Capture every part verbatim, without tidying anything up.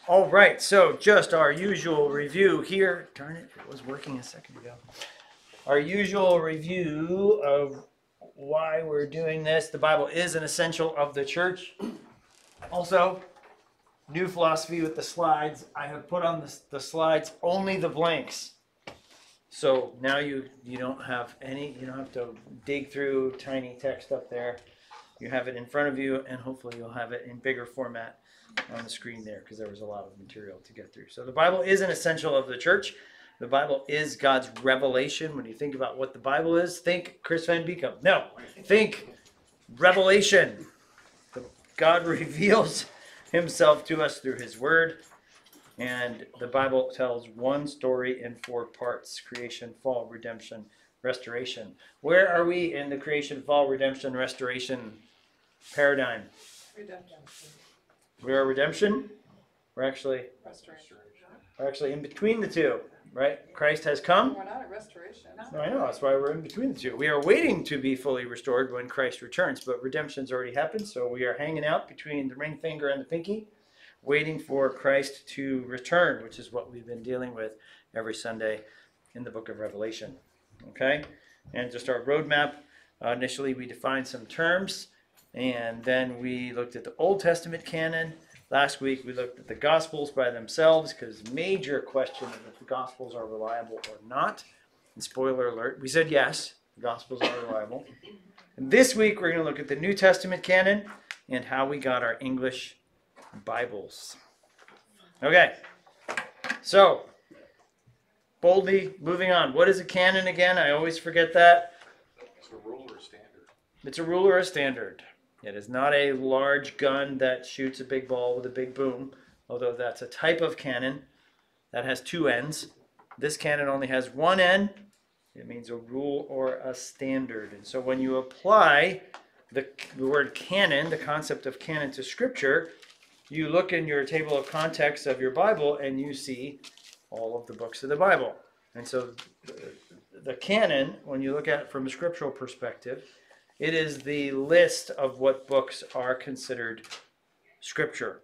All right, so just our usual review here. Darn it, it was working a second ago. Our usual review of why we're doing this. The Bible is an essential of the church. Also, new philosophy with the slides. I have put on the, the slides only the blanks. So now you, you don't have any, you don't have to dig through tiny text up there. You have it in front of you, and hopefully you'll have it in bigger format on the screen there, because there was a lot of material to get through. So the Bible is an essential of the church. The Bible is God's revelation. When you think about what the Bible is, think Chris Van Beekum. No, think revelation. God reveals himself to us through his word. And the Bible tells one story in four parts: creation, fall, redemption, restoration. Where are we in the creation, fall, redemption, restoration paradigm? Redemption. We are redemption. We're actually Restoration. we're actually in between the two, right? Christ has come. We're not at restoration. No, I know, that's why we're in between the two. We are waiting to be fully restored when Christ returns, but redemption's already happened, so we are hanging out between the ring finger and the pinky, waiting for Christ to return, which is what we've been dealing with every Sunday in the book of Revelation. Okay? And just our roadmap, uh, initially we defined some terms, and then we looked at the Old Testament canon. Last week we looked at the Gospels by themselves, because major question of if the Gospels are reliable or not. And spoiler alert, we said yes, the Gospels are reliable. And this week we're going to look at the New Testament canon and how we got our English Bibles. Okay, so boldly moving on. What is a canon again? I always forget that. It's a rule or a standard. It's a rule or a standard. It is not a large gun that shoots a big ball with a big boom, although that's a type of cannon that has two ends. This cannon only has one end. It means a rule or a standard. And so when you apply the, the word canon, the concept of canon to Scripture, you look in your table of contents of your Bible and you see all of the books of the Bible. And so the, the canon, when you look at it from a scriptural perspective, it is the list of what books are considered Scripture,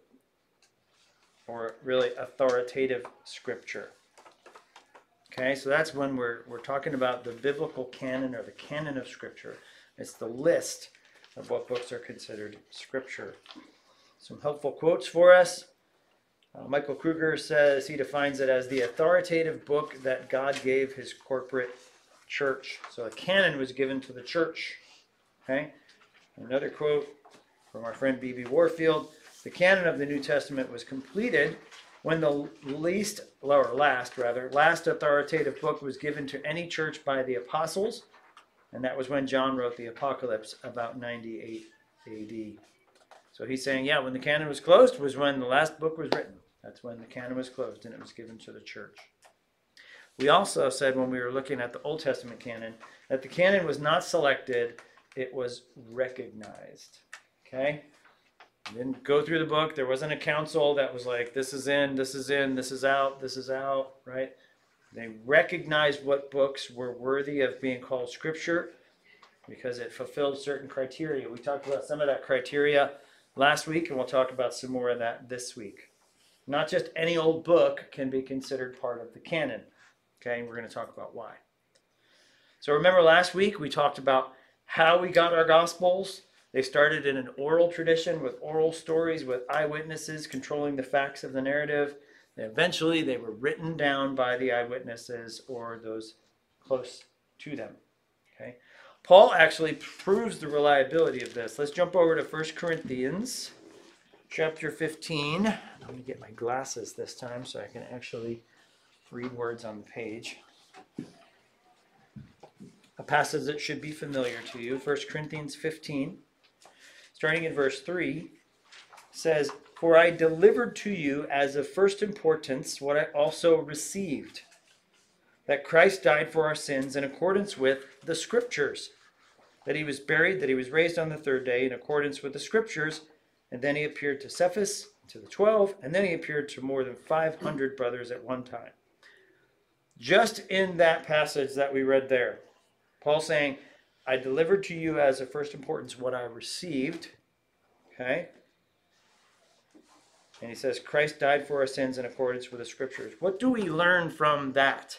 or really authoritative Scripture. Okay, so that's when we're, we're talking about the biblical canon, or the canon of Scripture. It's the list of what books are considered Scripture. Some helpful quotes for us. Uh, Michael Kruger says he defines it as the authoritative book that God gave his corporate church. So the canon was given to the church. Okay. Another quote from our friend B B Warfield: the canon of the New Testament was completed when the least, or last rather, last authoritative book was given to any church by the apostles, and that was when John wrote the Apocalypse about ninety-eight A D. So he's saying, yeah, when the canon was closed was when the last book was written. That's when the canon was closed and it was given to the church. We also said when we were looking at the Old Testament canon that the canon was not selected, it was recognized. Okay? You didn't go through the book. There wasn't a council that was like, this is in, this is in, this is out, this is out, right? They recognized what books were worthy of being called Scripture because it fulfilled certain criteria. We talked about some of that criteria last week, and we'll talk about some more of that this week. Not just any old book can be considered part of the canon. Okay, and we're going to talk about why. So remember last week we talked about how we got our Gospels. They started in an oral tradition with oral stories, with eyewitnesses controlling the facts of the narrative. And eventually they were written down by the eyewitnesses or those close to them. Okay. Paul actually proves the reliability of this. Let's jump over to First Corinthians chapter fifteen. I'm going to get my glasses this time so I can actually read words on the page. A passage that should be familiar to you. First Corinthians fifteen, starting in verse three, says, "For I delivered to you as of first importance what I also received, that Christ died for our sins in accordance with the Scriptures, that he was buried, that he was raised on the third day in accordance with the Scriptures, and then he appeared to Cephas, to the twelve, and then he appeared to more than five hundred brothers at one time." Just in that passage that we read there, Paul saying, I delivered to you as of first importance what I received. Okay? And he says, Christ died for our sins in accordance with the scriptures. What do we learn from that?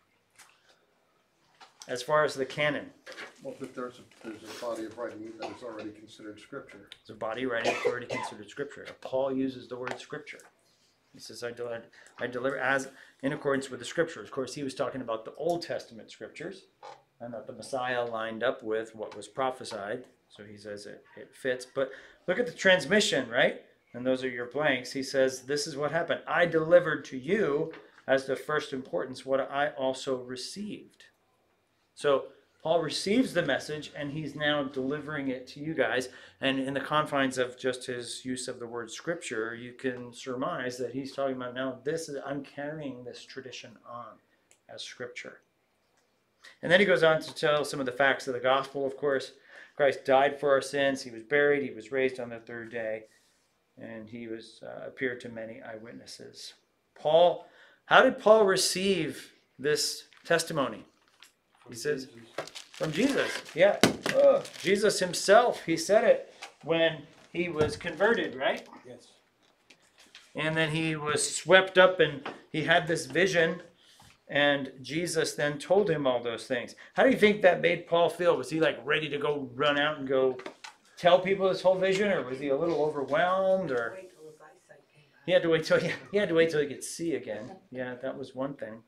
As far as the canon, Well, if there's a, there's a body of writing that is already considered scripture. it's a body writing already considered scripture. Paul uses the word scripture. He says, I deliver, I deliver as in accordance with the scriptures. Of course, he was talking about the Old Testament scriptures and that the Messiah lined up with what was prophesied. So he says it, it fits. But look at the transmission, right? And those are your blanks. He says, this is what happened. I delivered to you as the first importance what I also received. So Paul receives the message and he's now delivering it to you guys. And in the confines of just his use of the word scripture, you can surmise that he's talking about now this is, I'm carrying this tradition on as scripture. And then he goes on to tell some of the facts of the gospel, of course. Christ died for our sins. He was buried. He was raised on the third day. And he was uh, appeared to many eyewitnesses. Paul, how did Paul receive this testimony? He says, from Jesus, yeah. Oh, Jesus himself, he said it when he was converted, right? Yes. And then he was swept up and he had this vision and Jesus then told him all those things. How do you think that made Paul feel? Was he like ready to go run out and go tell people his whole vision, or was he a little overwhelmed, or Wait till his eyesight came back. he had to wait till he, he had to wait till he could see again? Yeah, that was one thing.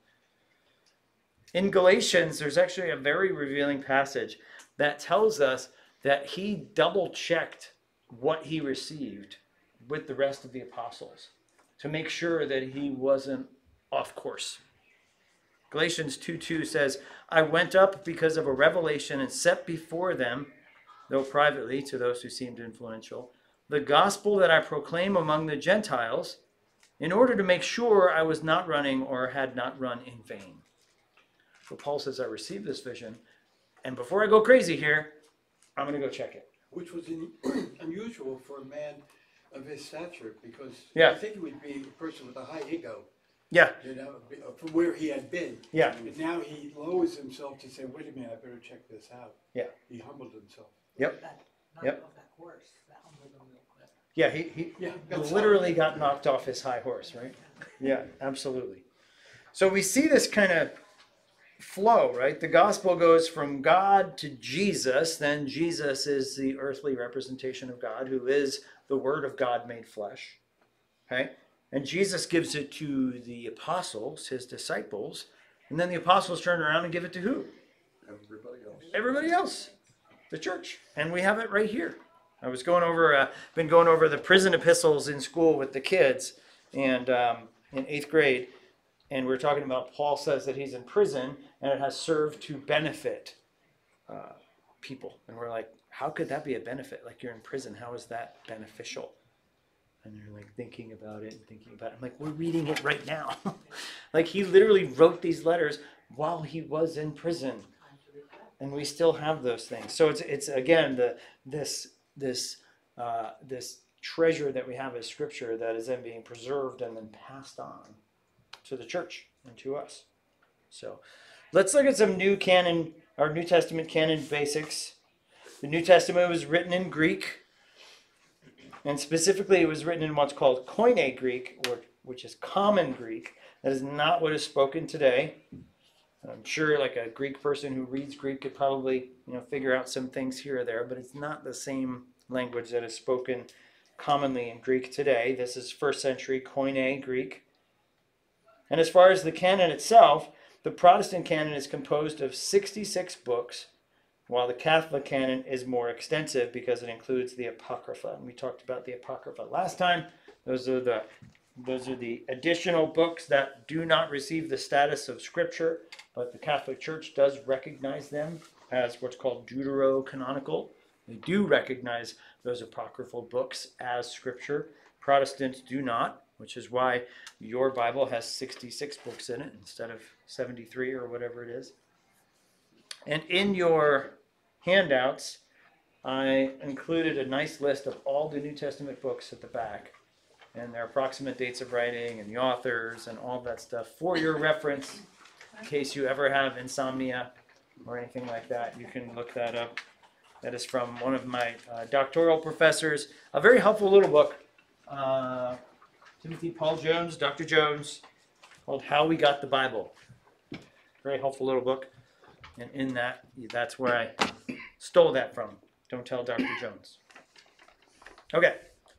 In Galatians, there's actually a very revealing passage that tells us that he double-checked what he received with the rest of the apostles to make sure that he wasn't off course. Galatians two two says, I went up because of a revelation and set before them, though privately to those who seemed influential, the gospel that I proclaim among the Gentiles, in order to make sure I was not running or had not run in vain. So Paul says, I received this vision, and before I go crazy here, I'm going to go check it. Which was in, unusual for a man of his stature, because Yeah. I think he would be a person with a high ego, Yeah, you know, from where he had been. yeah, But now he lowers himself to say, wait a minute, I better check this out. Yeah. He humbled himself. yep. That, not Yep. off that horse, that humbled him real quick. Yeah, he, he Yeah. that's literally how- got knocked off his high horse, right? Yeah, absolutely. So we see this kind of flow, right? The gospel goes from God to Jesus. Then Jesus is the earthly representation of God, who is the Word of God made flesh. Okay? And Jesus gives it to the apostles, his disciples. And then the apostles turn around and give it to who? Everybody else. Everybody else, the church. And we have it right here. I was going over, uh, been going over the prison epistles in school with the kids, and um, in eighth grade, and we we're talking about Paul says that he's in prison, and it has served to benefit uh, people. And we're like, how could that be a benefit? Like, you're in prison, how is that beneficial? And they're like thinking about it and thinking about it. I'm like, we're reading it right now. Like, he literally wrote these letters while he was in prison. And we still have those things. So it's it's again the this this uh, this treasure that we have as scripture that is then being preserved and then passed on to the church and to us. So let's look at some new canon or New Testament canon basics. The New Testament was written in Greek, and specifically it was written in what's called Koine Greek, or which is common Greek. That is not what is spoken today. I'm sure like a Greek person who reads Greek could probably, you know, figure out some things here or there, but it's not the same language that is spoken commonly in Greek today. This is first century Koine Greek. And as far as the canon itself, the Protestant canon is composed of sixty-six books, while the Catholic canon is more extensive because it includes the Apocrypha. And we talked about the Apocrypha last time. Those are the Those are the additional books that do not receive the status of Scripture, but the Catholic Church does recognize them as what's called deuterocanonical. They do recognize those apocryphal books as Scripture. Protestants do not, which is why your Bible has sixty-six books in it instead of seventy-three or whatever it is. And in your handouts, I included a nice list of all the New Testament books at the back, and their approximate dates of writing and the authors and all that stuff for your reference in case you ever have insomnia or anything like that. You can look that up. That is from one of my uh, doctoral professors. A very helpful little book. Uh, Timothy Paul Jones, Doctor Jones, called How We Got the Bible. Very helpful little book. And in that, that's where I stole that from. Don't tell Doctor Jones. Okay.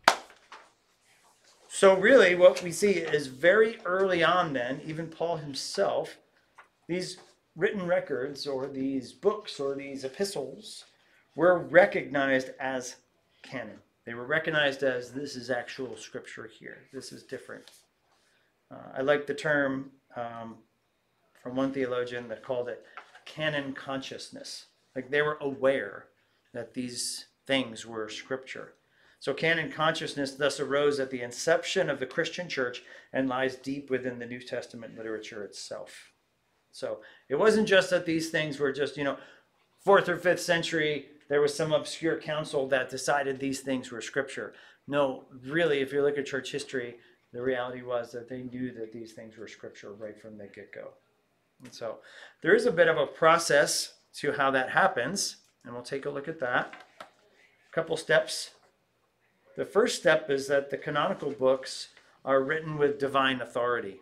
So really what we see is very early on then, even Paul himself, these written records or these books or these epistles were recognized as canon. They were recognized as this is actual scripture here. This is different. Uh, I like the term um, from one theologian that called it canon consciousness. Like they were aware that these things were scripture. So canon consciousness thus arose at the inception of the Christian church and lies deep within the New Testament literature itself. So it wasn't just that these things were just, you know, fourth or fifth century, there was some obscure council that decided these things were scripture. No, really, if you look at church history, the reality was that they knew that these things were scripture right from the get-go. And so there is a bit of a process to how that happens, and we'll take a look at that. A couple steps. The first step is that the canonical books are written with divine authority.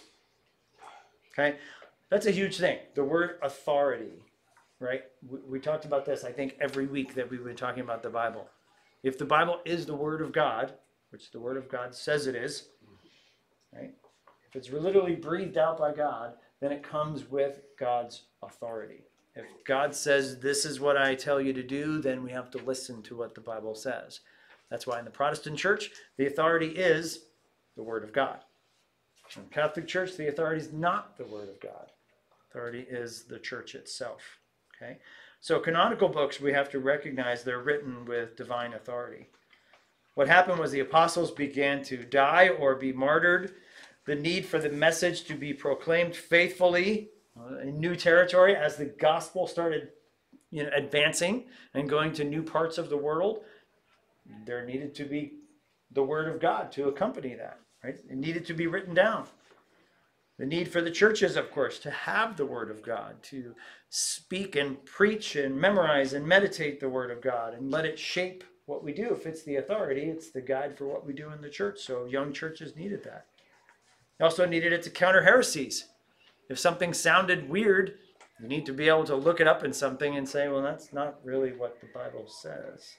Okay? That's a huge thing. The word authority, right? We, we talked about this, I think, every week that we've been talking about the Bible. If the Bible is the Word of God, which the Word of God says it is, right? If it's literally breathed out by God, then it comes with God's authority. If God says, this is what I tell you to do, then we have to listen to what the Bible says. That's why in the Protestant church, the authority is the Word of God. In the Catholic Church, the authority is not the Word of God. Authority is the church itself. Okay? So canonical books, we have to recognize they're written with divine authority. What happened was the apostles began to die or be martyred. The need for the message to be proclaimed faithfully uh, in new territory as the gospel started, you know, advancing and going to new parts of the world, there needed to be the Word of God to accompany that. Right? It needed to be written down. The need for the churches, of course, to have the Word of God, to speak and preach and memorize and meditate the Word of God and let it shape what we do. If it's the authority, it's the guide for what we do in the church. So young churches needed that. They also needed it to counter heresies. If something sounded weird, you need to be able to look it up in something and say, well, that's not really what the Bible says.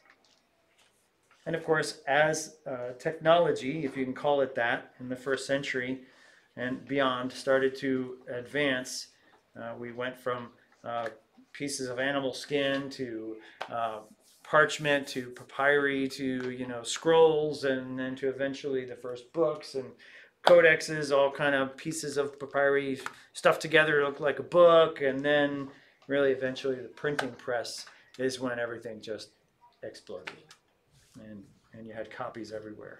And of course, as uh, technology, if you can call it that, in the first century and beyond, started to advance, uh, we went from uh, pieces of animal skin to uh, parchment to papyri to, you know, scrolls, and then to eventually the first books and codexes, all kind of pieces of papyri stuffed together to look like a book, and then really eventually the printing press is when everything just exploded. And, and you had copies everywhere.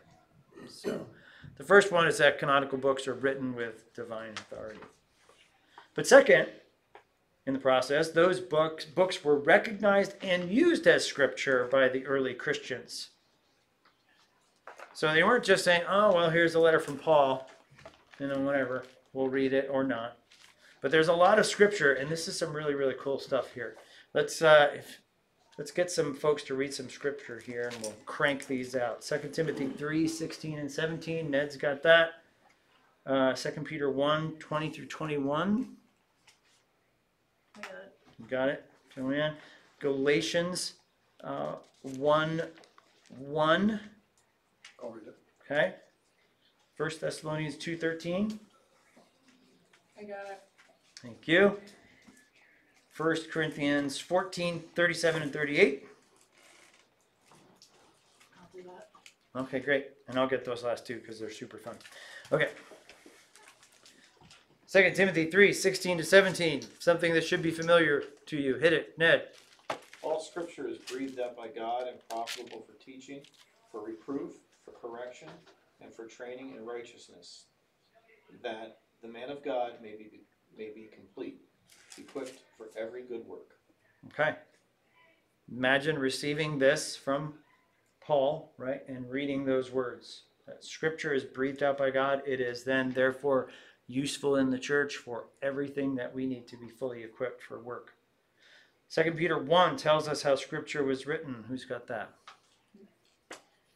So the first one is that canonical books are written with divine authority. But second, in the process, those books, books were recognized and used as scripture by the early Christians. So they weren't just saying, oh, well, here's a letter from Paul, you know, whatever, we'll read it or not. But there's a lot of scripture, and this is some really, really cool stuff here. Let's, uh, if, Let's get some folks to read some scripture here, and we'll crank these out. Second Timothy three, sixteen and seventeen. Ned's got that. Uh, Second Peter one, twenty through twenty-one. You got it, Joanne? Galatians uh, one, one. I'll read it. Okay. First Thessalonians two, thirteen. I got it. Thank you. First Corinthians fourteen, thirty-seven and thirty-eight. Copy that. Okay, great. And I'll get those last two because they're super fun. Okay. Second Timothy three, sixteen to seventeen. Something that should be familiar to you. Hit it, Ned. All scripture is breathed out by God and profitable for teaching, for reproof, for correction, and for training in righteousness, that the man of God may be, may be complete, equipped for every good work. Okay. Imagine receiving this from Paul, right, and reading those words. That scripture is breathed out by God. It is then, therefore, useful in the church for everything that we need to be fully equipped for work. Second Peter one tells us how scripture was written. Who's got that?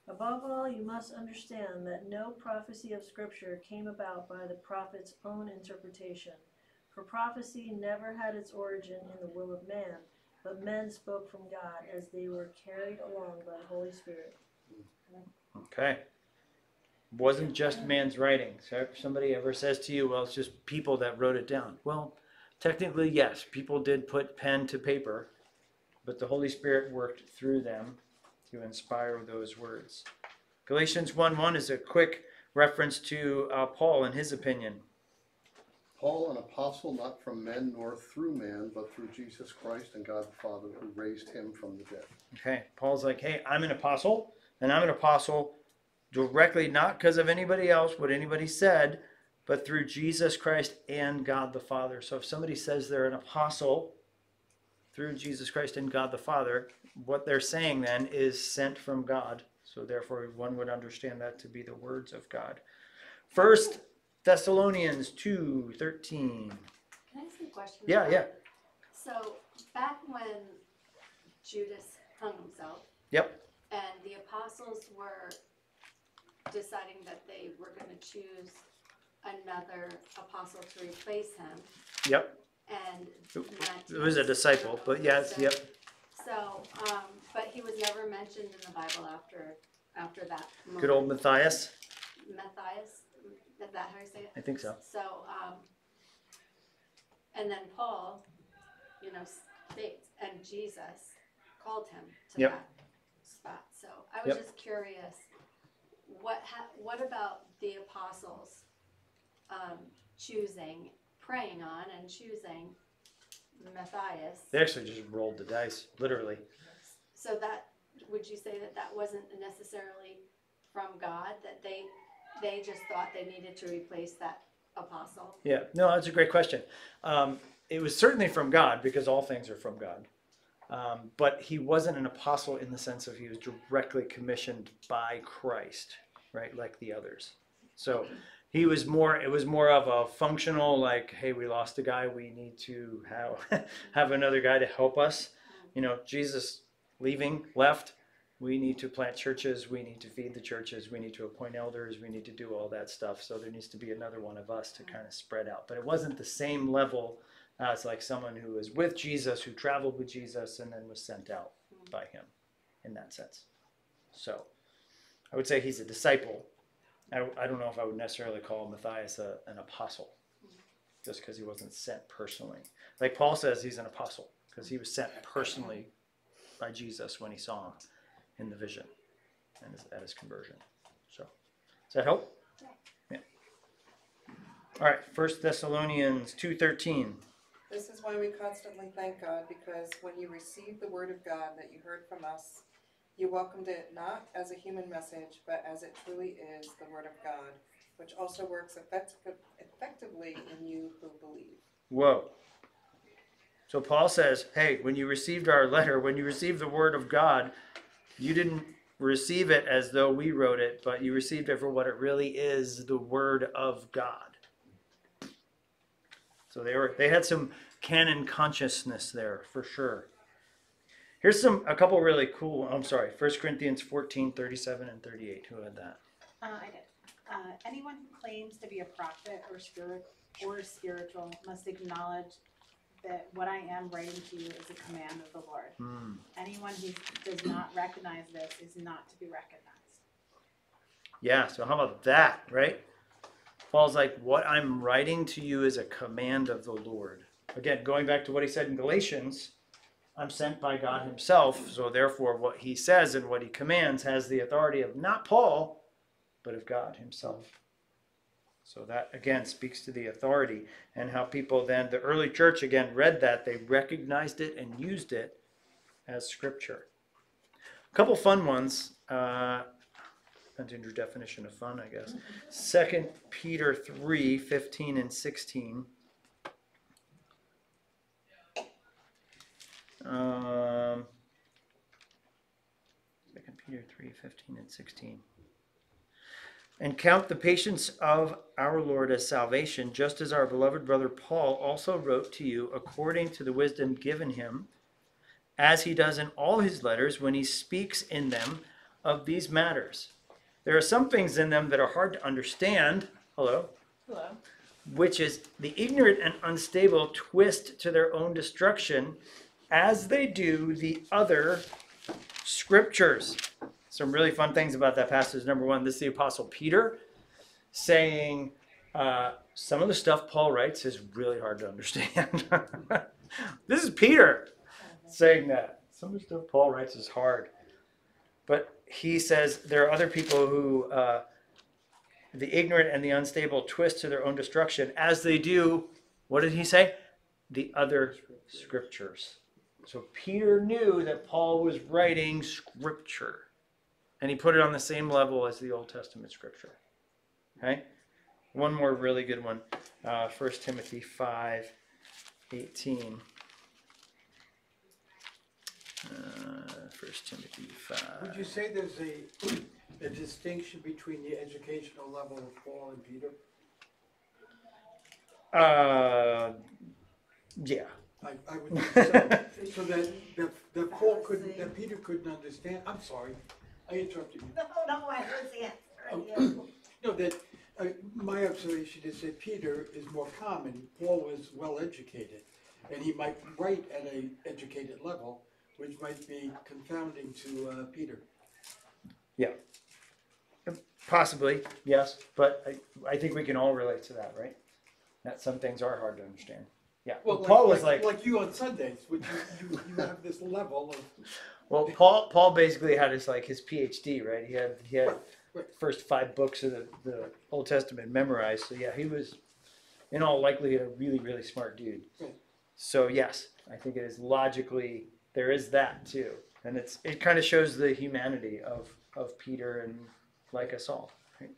Above all, you must understand that no prophecy of Scripture came about by the prophet's own interpretation. For prophecy never had its origin in the will of man, but men spoke from God as they were carried along by the Holy Spirit. Okay. Wasn't just man's writing. So if somebody ever says to you, well, it's just people that wrote it down. Well, technically, yes, people did put pen to paper, but the Holy Spirit worked through them to inspire those words. Galatians one one is a quick reference to uh, Paul and his opinion. Paul, an apostle not from men nor through man, but through Jesus Christ and God the Father who raised him from the dead. Okay, Paul's like, hey, I'm an apostle, and I'm an apostle directly not because of anybody else, what anybody said, but through Jesus Christ and God the Father. So if somebody says they're an apostle through Jesus Christ and God the Father, what they're saying then is sent from God. So therefore, one would understand that to be the words of God. First Thessalonians two thirteen. Can I ask you a question? Yeah, about yeah. it? So back when Judas hung himself Yep, and the apostles were deciding that they were going to choose another apostle to replace him, yep. and It was a disciple, but yes, yep. So, um, but he was never mentioned in the Bible after after that. Moment. Good old Matthias. Matthias. Is that how you say it? I think so. So, um, and then Paul, you know, states, and Jesus called him to Yep. that spot. So I was Yep. just curious, what ha- what about the apostles um, choosing, praying on, and choosing Matthias? They actually just rolled the dice, literally. So that, would you say that that wasn't necessarily from God, that they they just thought they needed to replace that apostle? Yeah, no, that's a great question. Um, it was certainly from God because all things are from God. Um, but he wasn't an apostle in the sense of he was directly commissioned by Christ, right? Like the others. So he was more, it was more of a functional, like, hey, we lost a guy. We need to have, have another guy to help us. You know, Jesus leaving, left. We need to plant churches. We need to feed the churches. We need to appoint elders. We need to do all that stuff. So there needs to be another one of us to kind of spread out. But it wasn't the same level as like someone who was with Jesus, who traveled with Jesus, and then was sent out by him in that sense. So I would say he's a disciple. I, I don't know if I would necessarily call Matthias a, an apostle just because he wasn't sent personally. Like Paul says he's an apostle because he was sent personally by Jesus when he saw him in the vision and his, at his conversion. So, does that help? Yeah. All right, First Thessalonians two thirteen. This is why we constantly thank God, because when you received the word of God that you heard from us, you welcomed it not as a human message, but as it truly is, the word of God, which also works effect- effectively in you who believe. Whoa. So Paul says, hey, when you received our letter, when you received the word of God, you didn't receive it as though we wrote it, but you received it for what it really is, the word of God. So they were they had some canon consciousness there for sure. Here's some a couple really cool. I'm sorry, First Corinthians fourteen, thirty-seven and thirty-eight. Who had that? Uh, I did. Uh, anyone who claims to be a prophet or spirit or spiritual must acknowledge that what I am writing to you is a command of the Lord. Hmm. Anyone who does not recognize this is not to be recognized. Yeah, so how about that, right? Paul's like, what I'm writing to you is a command of the Lord. Again, going back to what he said in Galatians, I'm sent by God himself, so therefore what he says and what he commands has the authority of not Paul, but of God himself. So that, again, speaks to the authority and how people then, the early church, again, read that. They recognized it and used it as scripture. A couple fun ones. Uh, depends on your definition of fun, I guess. Second Peter three, fifteen and sixteen. Um, Second Peter three, fifteen and sixteen. And count the patience of our Lord as salvation, just as our beloved brother Paul also wrote to you according to the wisdom given him, as he does in all his letters when he speaks in them of these matters. There are some things in them that are hard to understand. Hello? Hello. Which is the ignorant and unstable twist to their own destruction, as they do the other scriptures. Some really fun things about that passage. Number one, this is the Apostle Peter saying uh, some of the stuff Paul writes is really hard to understand. This is Peter saying that. Some of the stuff Paul writes is hard. But he says there are other people who, uh, the ignorant and the unstable twist to their own destruction, as they do, what did he say? The other scriptures. So Peter knew that Paul was writing scripture. And he put it on the same level as the Old Testament scripture. Okay? One more really good one. Uh, First Timothy five eighteen. Uh, First Timothy five. Would you say there's a, a distinction between the educational level of Paul and Peter? Uh, yeah. I, I would think so. So that, that, that Paul couldn't, that Peter couldn't understand, I'm sorry, I interrupted you. No, no, I was Oh, answering you. No, that, uh, my observation is that Peter is more common, Paul was well educated, and he might write at a educated level, which might be confounding to, uh, Peter. Yeah. Possibly, yes. But I, I think we can all relate to that, right? That some things are hard to understand. Yeah. Well, Paul was like, Like you on Sundays, which you, you, you have this level of, well, Paul Paul basically had his like his PhD, right? He had he had Right, right. first five books of the, the Old Testament memorized. So yeah, he was in all likelihood a really, really smart dude. Right. So yes, I think it is logically there is that too. And it's it kind of shows the humanity of, of Peter and like us all. Right?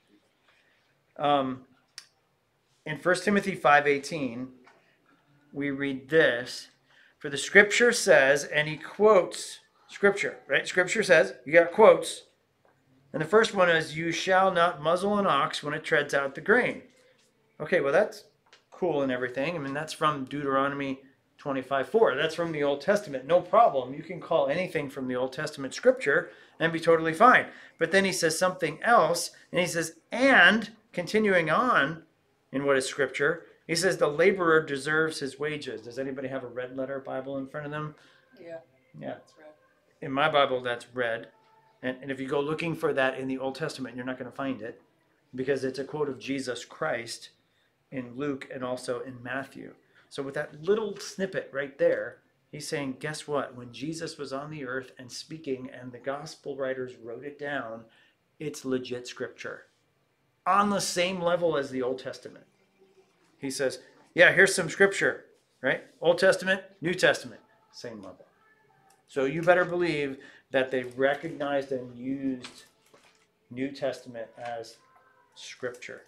Um, in First Timothy five eighteen, we read this. For the scripture says, and he quotes scripture, right? Scripture says, you got quotes. And the first one is, you shall not muzzle an ox when it treads out the grain. Okay, well that's cool and everything. I mean, that's from Deuteronomy twenty-five four. That's from the Old Testament. No problem. You can call anything from the Old Testament scripture and be totally fine. But then he says something else, and he says, and continuing on in what is scripture, he says the laborer deserves his wages. Does anybody have a red letter Bible in front of them? Yeah, Yeah. that's right. In my Bible, that's red. And, and if you go looking for that in the Old Testament, you're not going to find it because it's a quote of Jesus Christ in Luke and also in Matthew. So with that little snippet right there, he's saying, guess what? When Jesus was on the earth and speaking and the gospel writers wrote it down, it's legit scripture on the same level as the Old Testament. He says, yeah, here's some scripture, right? Old Testament, New Testament, same level. So you better believe that they recognized and used New Testament as scripture.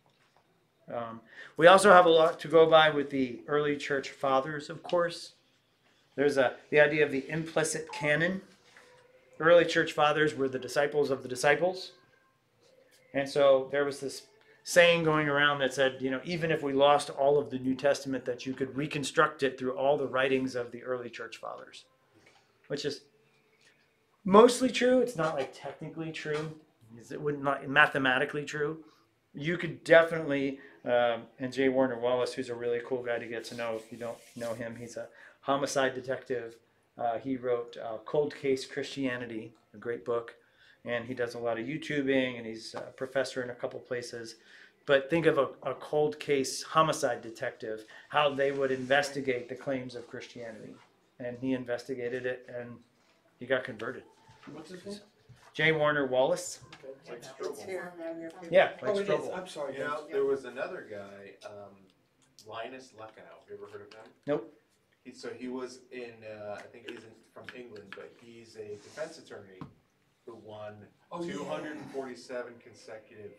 Um, we also have a lot to go by with the early church fathers, of course. There's a, the idea of the implicit canon. The early church fathers were the disciples of the disciples. And so there was this saying going around that said, you know, even if we lost all of the New Testament, that you could reconstruct it through all the writings of the early church fathers, which is mostly true. It's not like technically true. It wouldn't not mathematically true. You could definitely, um, and J. Warner Wallace, who's a really cool guy to get to know if you don't know him, he's a homicide detective. Uh, he wrote uh, Cold Case Christianity, a great book, and he does a lot of YouTubing, and he's a professor in a couple places. But think of a, a cold case homicide detective, how they would investigate the claims of Christianity. And he investigated it, and he got converted. What's his name? J. Warner Wallace. Like It's Strobel. here on your paper. Yeah, like Oh, it is, Strobel. I'm sorry. You know, yes. there was another guy, um, Linus Luckenow. Have you ever heard of him? Nope. He, so he was in, uh, I think he's in, from England, but he's a defense attorney who won Oh, yeah. two hundred forty-seven consecutive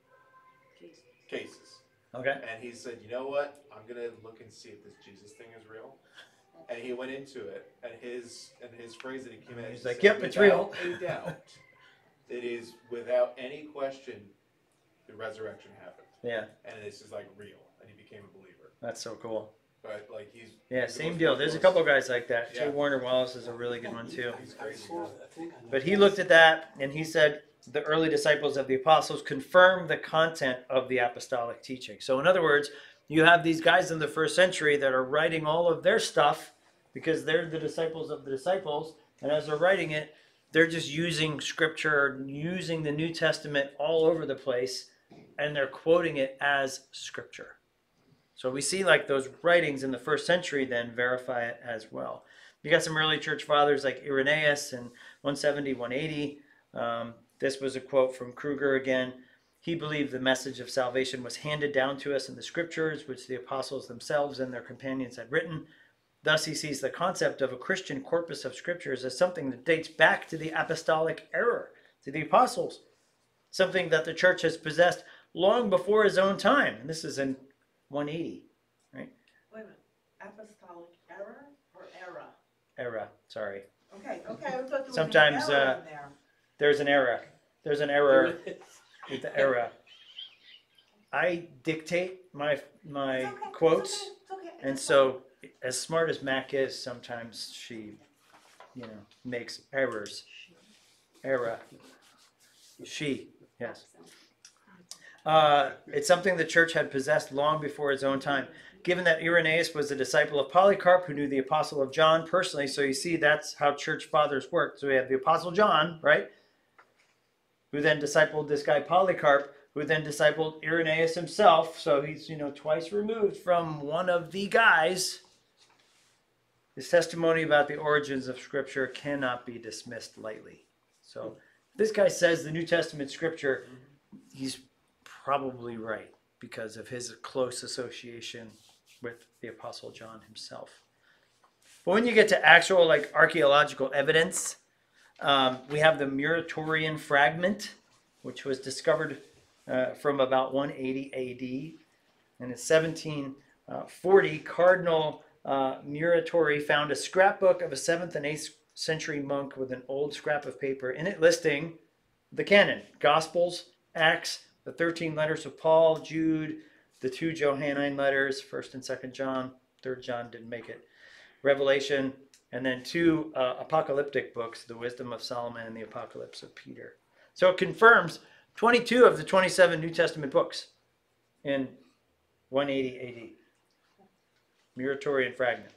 cases. Okay. And he said, you know what? I'm gonna look and see if this Jesus thing is real. And he went into it, and his and his phrase that he came out, He's he like, said, "Yep, it's real." Without a doubt, it is without any question, the resurrection happened, Yeah, and this is like real, and he became a believer. that's so cool. but like he's Yeah, he's the same most deal. There's a workhorse. couple guys like that. J. Yeah. Warner Wallace is a really good one too. I- I saw a thing on But that. he looked at that and he said the early disciples of the apostles confirmed the content of the apostolic teaching. So in other words, you have these guys in the first century that are writing all of their stuff because they're the disciples of the disciples. And as they're writing it, they're just using scripture, using the New Testament all over the place, and they're quoting it as scripture. So we see like those writings in the first century then verify it as well. You got some early church fathers like Irenaeus in one seventy, one eighty. Um, this was a quote from Kruger again. He believed the message of salvation was handed down to us in the scriptures, which the apostles themselves and their companions had written. Thus, he sees the concept of a Christian corpus of scriptures as something that dates back to the apostolic era, to the apostles, something that the church has possessed long before his own time. And this is in one eighty, right? Wait a minute, apostolic error or era? Era, sorry. Okay, okay, I thought there was an Sometimes, error uh, in there. There's an error. There's an error with the era. I dictate my my It's okay, quotes, it's okay, it's okay, I and just so as smart as Mac is, sometimes she, you know, makes errors. Era. She, yes. Uh, it's something the church had possessed long before its own time. Given that Irenaeus was a disciple of Polycarp, who knew the apostle of John personally, so you see that's how church fathers worked. So we have the apostle John, right? Who then discipled this guy Polycarp, who then discipled Irenaeus himself. So he's, you know, twice removed from one of the guys. His testimony about the origins of Scripture cannot be dismissed lightly. So this guy says the New Testament Scripture, he's probably right because of his close association with the Apostle John himself. But when you get to actual like archaeological evidence, um, we have the Muratorian fragment, which was discovered uh, from about one eighty A D. And in seventeen forty, Cardinal uh, Muratori found a scrapbook of a seventh and eighth century monk with an old scrap of paper in it listing the canon, Gospels, Acts, the thirteen letters of Paul, Jude, the two Johannine letters, first and second John, third John didn't make it, Revelation, and then two uh, apocalyptic books, the Wisdom of Solomon and the Apocalypse of Peter. So it confirms twenty-two of the twenty-seven New Testament books in one eighty A D. Muratorian fragment.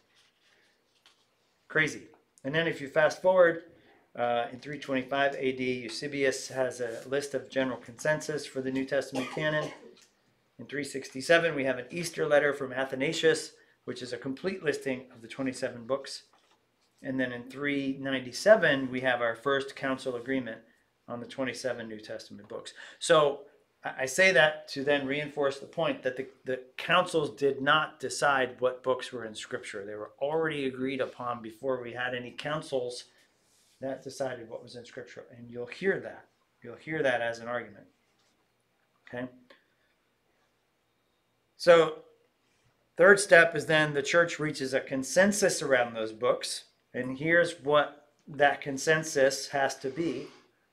Crazy. And then if you fast forward, uh, in three twenty-five A D, Eusebius has a list of general consensus for the New Testament canon. In three sixty-seven, we have an Easter letter from Athanasius, which is a complete listing of the twenty-seven books. And then in three ninety-seven, we have our first council agreement on the twenty-seven New Testament books. So I say that to then reinforce the point that the, the councils did not decide what books were in Scripture. They were already agreed upon before we had any councils that decided what was in Scripture. And you'll hear that. You'll hear that as an argument. Okay? So, third step is then the church reaches a consensus around those books. And here's what that consensus has to be.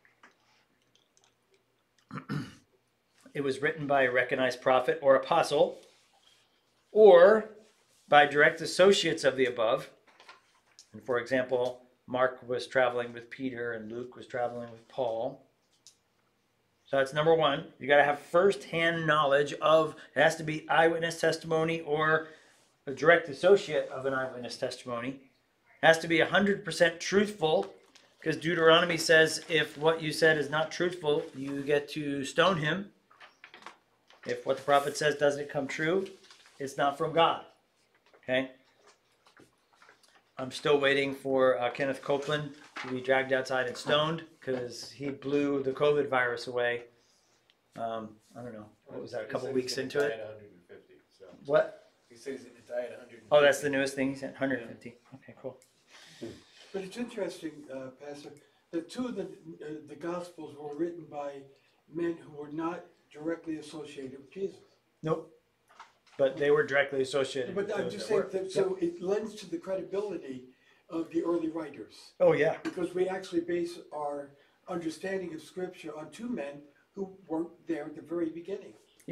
It was written by a recognized prophet or apostle, or by direct associates of the above. And for example, Mark was traveling with Peter and Luke was traveling with Paul. So that's number one. You got to have first-hand knowledge of, it has to be eyewitness testimony or a direct associate of an eyewitness testimony. It has to be one hundred percent truthful, because Deuteronomy says if what you said is not truthful, you get to stone him. If what the prophet says doesn't come true, it's not from God. Okay? I'm still waiting for uh, Kenneth Copeland to be dragged outside and stoned because he blew the COVID virus away. Um, I don't know. What was that, a He couple said weeks he's gonna into die it? at one hundred fifty, so. What? He said he's gonna die at one hundred fifty. Oh, that's the newest thing he said? one hundred fifty. Okay, cool. But it's interesting, uh, Pastor, that two of the, uh, the Gospels were written by men who were not directly associated with Jesus. Nope. But they were directly associated with But I'm those just that saying, were. that, so it lends to the credibility of the early writers. Oh, yeah. Because we actually base our understanding of Scripture on two men who weren't there at the very beginning. Yeah.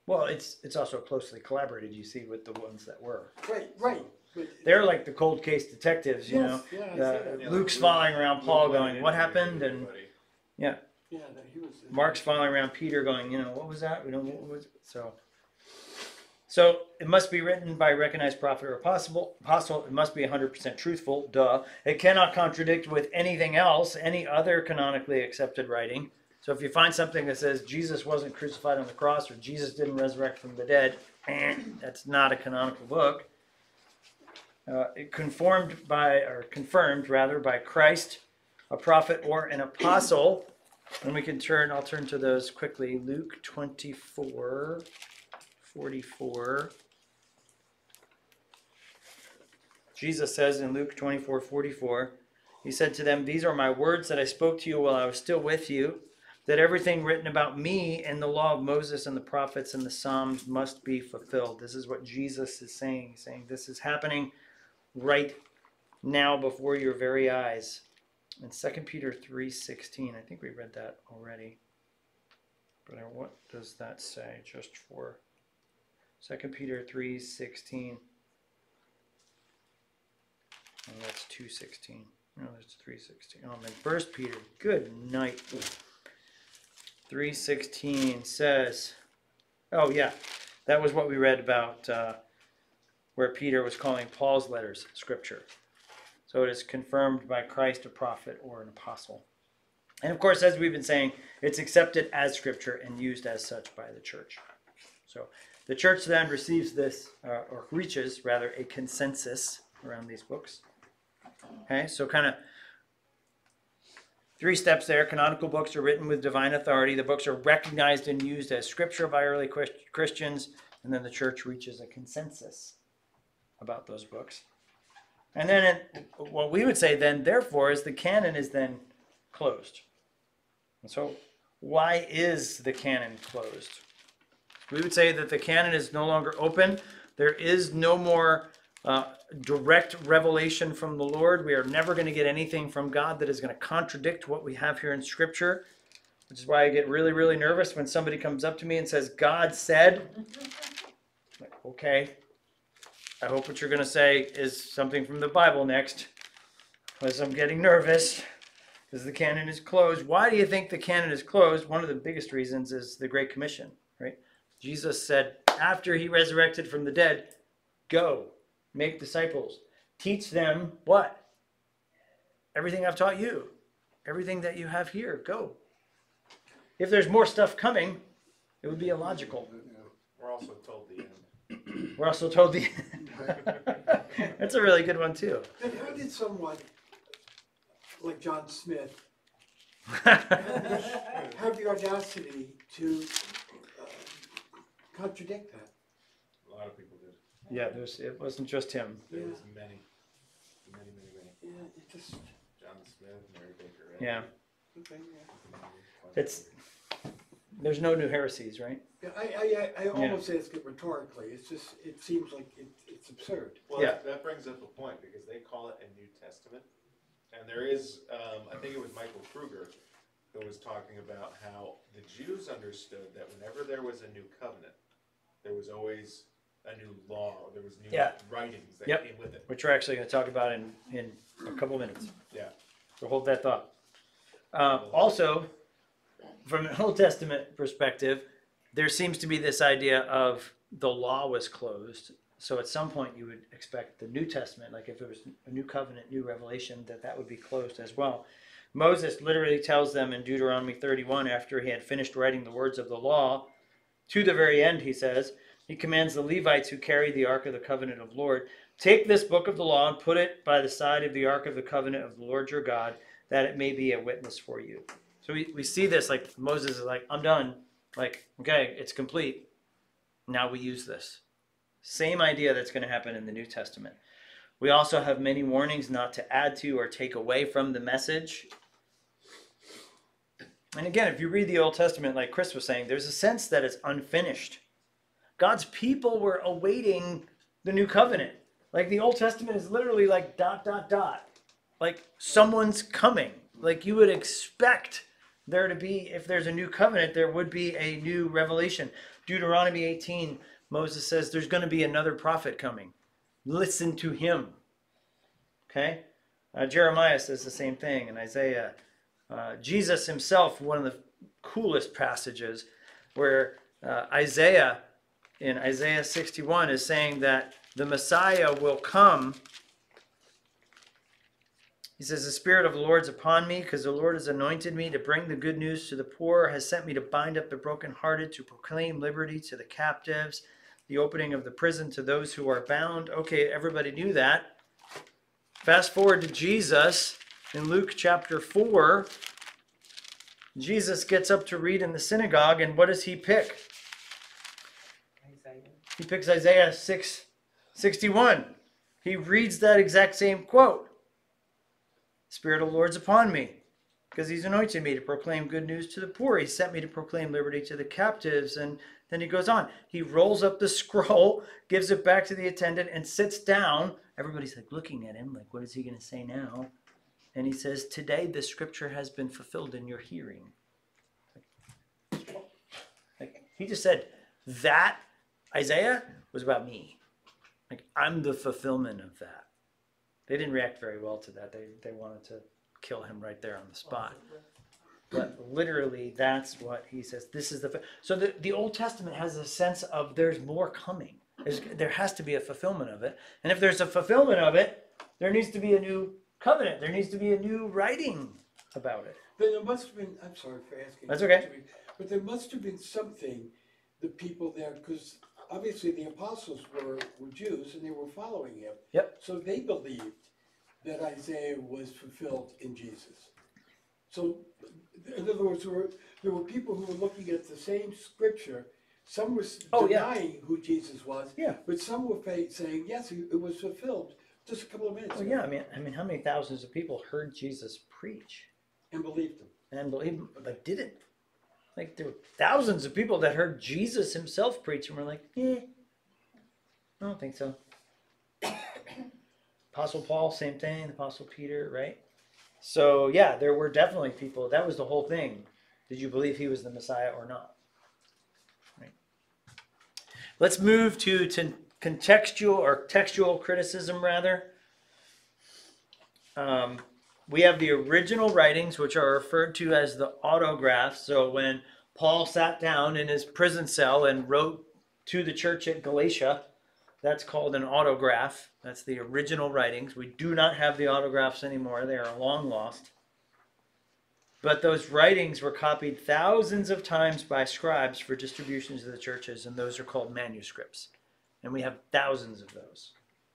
Well, it's it's also closely collaborated, you see, with the ones that were. Right, right. But- They're like the cold case detectives, you know. Yes, yeah, I Uh, see that. Yeah, Luke's like following Luke- around Luke Paul went going, in what and happened? interviewed And everybody. Yeah, that he was. Mark's following around Peter going, you know, what was that? We don't know what was it? So, so it must be written by a recognized prophet or apostle. Apostle. It must be one hundred percent truthful. Duh. It cannot contradict with anything else, any other canonically accepted writing. So if you find something that says Jesus wasn't crucified on the cross or Jesus didn't resurrect from the dead, that's not a canonical book. Uh, it conformed by, or confirmed rather, by Christ, a prophet or an apostle. And we can turn, I'll turn to those quickly. Luke twenty-four, forty-four. Jesus says in Luke twenty-four, forty-four, he said to them, "These are my words that I spoke to you while I was still with you, that everything written about me in the law of Moses and the prophets and the Psalms must be fulfilled." This is what Jesus is saying. He's saying this is happening right now before your very eyes. In Second Peter three sixteen, I think we read that already. But what does that say just for Second Peter three sixteen? Oh, that's two sixteen. No, that's three sixteen. Oh man, First Peter, good night. three sixteen says, oh yeah, that was what we read about uh, where Peter was calling Paul's letters scripture. So it is confirmed by Christ, a prophet, or an apostle. And of course, as we've been saying, it's accepted as scripture and used as such by the church. So the church then receives this, uh, or reaches rather, a consensus around these books. Okay, so kind of three steps there. Canonical books are written with divine authority. The books are recognized and used as scripture by early Christians. And then the church reaches a consensus about those books. And then it, what we would say then, therefore, is the canon is then closed. And so why is the canon closed? We would say that the canon is no longer open. There is no more uh, direct revelation from the Lord. We are never going to get anything from God that is going to contradict what we have here in Scripture, which is why I get really, really nervous when somebody comes up to me and says, God said. I'm like, okay. I hope what you're going to say is something from the Bible next, because I'm getting nervous because the canon is closed. Why do you think the canon is closed? One of the biggest reasons is the Great Commission, right? Jesus said after he resurrected from the dead, go, make disciples, teach them what? Everything I've taught you, everything that you have here, go. If there's more stuff coming, it would be illogical. We're also told the end. We're also told the that's a really good one too. And how did someone like John Smith have the audacity to uh, contradict that? A lot of people did. Yeah, there's it wasn't just him. There Yeah. was many, many, many, many. Yeah, it just John Smith, Mary Baker Eddy. Yeah, okay. Yeah. it's there's no new heresies, right? Yeah, I, I, I I almost ask it rhetorically. It's just it seems like it, it's absurd. Well, Yeah. that, that brings up a point because they call it a New Testament, and there is, um, I think it was Michael Kruger who was talking about how the Jews understood that whenever there was a new covenant, there was always a new law, or there was new Yeah. writings that Yep. came with it. Which we're actually going to talk about in in a couple minutes. Yeah. So hold that thought. Um, also, from an Old Testament perspective, there seems to be this idea of the law was closed. So at some point you would expect the New Testament, like if it was a new covenant, new revelation, that that would be closed as well. Moses literally tells them in Deuteronomy thirty-one, after he had finished writing the words of the law, to the very end, he says, he commands the Levites who carry the Ark of the Covenant of the Lord, take this book of the law and put it by the side of the Ark of the Covenant of the Lord your God, that it may be a witness for you. So we, we see this, like Moses is like, I'm done. Like, okay, it's complete. Now we use this. Same idea that's going to happen in the New Testament. We also have many warnings not to add to or take away from the message. And again, if you read the Old Testament, like Chris was saying, there's a sense that it's unfinished. God's people were awaiting the new covenant. Like the Old Testament is literally like dot, dot, dot. Like someone's coming. Like you would expect there to be, if there's a new covenant, there would be a new revelation. Deuteronomy eighteen, Moses says there's going to be another prophet coming. Listen to him. Okay? Uh, Jeremiah says the same thing, and Isaiah. Uh, Jesus himself, one of the coolest passages where uh, Isaiah, in Isaiah sixty-one, is saying that the Messiah will come. He says, the Spirit of the Lord is upon me, because the Lord has anointed me to bring the good news to the poor, has sent me to bind up the brokenhearted, to proclaim liberty to the captives, the opening of the prison to those who are bound. Okay, everybody knew that. Fast forward to Jesus in Luke chapter four. Jesus gets up to read in the synagogue, and what does he pick? Isaiah. He picks Isaiah six sixty-one. He reads that exact same quote. Spirit of the Lord's upon me, because he's anointed me to proclaim good news to the poor. He sent me to proclaim liberty to the captives. And then he goes on. He rolls up the scroll, gives it back to the attendant, and sits down. Everybody's like looking at him, like, what is he going to say now? And he says, today the scripture has been fulfilled in your hearing. Like, like, he just said, that Isaiah was about me. Like, I'm the fulfillment of that. They didn't react very well to that. They they wanted to kill him right there on the spot. But literally, that's what he says. This is the so the, the Old Testament has a sense of there's more coming. There's, there has to be a fulfillment of it. And if there's a fulfillment of it, there needs to be a new covenant. There needs to be a new writing about it. Then there must have been, I'm sorry for asking. That's okay. But there must have been something, the people there, because obviously the apostles were, were Jews and they were following him. Yep. So they believed that Isaiah was fulfilled in Jesus. So, in other words, there were, there were people who were looking at the same scripture. Some were Oh, yeah. denying who Jesus was, Yeah. but some were fa- saying, yes, it was fulfilled just a couple of minutes Well, ago. yeah. I mean, I mean, how many thousands of people heard Jesus preach And believed him. and believed, like, didn't? Like, there were thousands of people that heard Jesus himself preach and were like, eh, I don't think so. Apostle Paul, same thing. Apostle Peter, right? So, yeah, there were definitely people. That was the whole thing. Did you believe he was the Messiah or not? Right. Let's move to, to contextual or textual criticism, rather. Um, we have the original writings, which are referred to as the autographs. So when Paul sat down in his prison cell and wrote to the church at Galatia, that's called an autograph. That's the original writings. We do not have the autographs anymore. They are long lost. But those writings were copied thousands of times by scribes for distribution to the churches, and those are called manuscripts. And we have thousands of those.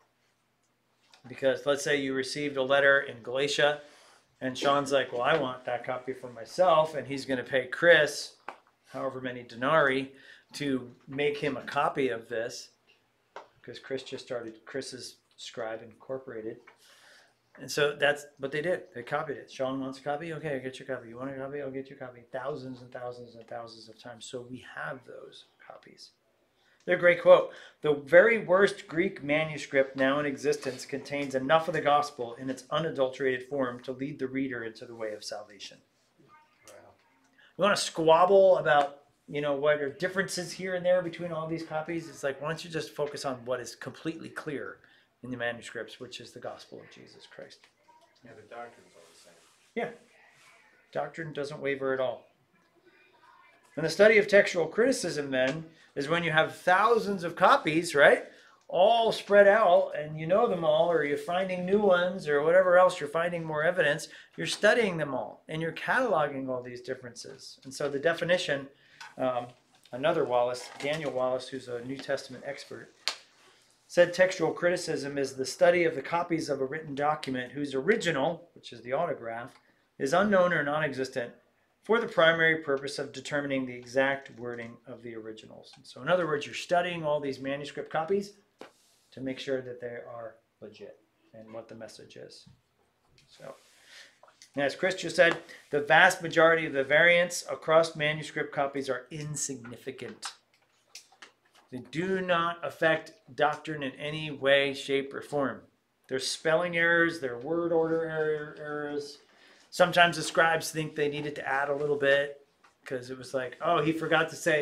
Because let's say you received a letter in Galatia, and Sean's like, well, I want that copy for myself, and he's going to pay Chris however many denarii to make him a copy of this, because Chris just started Chris's Scribe Incorporated. And so that's what they did. They copied it. Sean wants a copy? Okay, I'll get your copy. You want a copy? I'll get your copy. Thousands and thousands and thousands of times. So we have those copies. They're a great quote. The very worst Greek manuscript now in existence contains enough of the gospel in its unadulterated form to lead the reader into the way of salvation. Wow. You want to squabble about, you know, what are differences here and there between all these copies? It's like, why don't you just focus on what is completely clear in the manuscripts, which is the gospel of Jesus Christ. Yeah, the doctrine's all the same. Yeah. Doctrine doesn't waver at all. And the study of textual criticism, then, is when you have thousands of copies, right? All spread out, and you know them all, or you're finding new ones, or whatever else, you're finding more evidence. You're studying them all, and you're cataloging all these differences. And so the definition, um, another Wallace, Daniel Wallace, who's a New Testament expert, said textual criticism is the study of the copies of a written document whose original, which is the autograph, is unknown or non-existent for the primary purpose of determining the exact wording of the originals. And so in other words, you're studying all these manuscript copies to make sure that they are legit and what the message is. So, and as Chris just said, the vast majority of the variants across manuscript copies are insignificant. They do not affect doctrine in any way, shape, or form. There's spelling errors, there are word order error, errors. Sometimes the scribes think they needed to add a little bit because it was like, oh, he forgot to say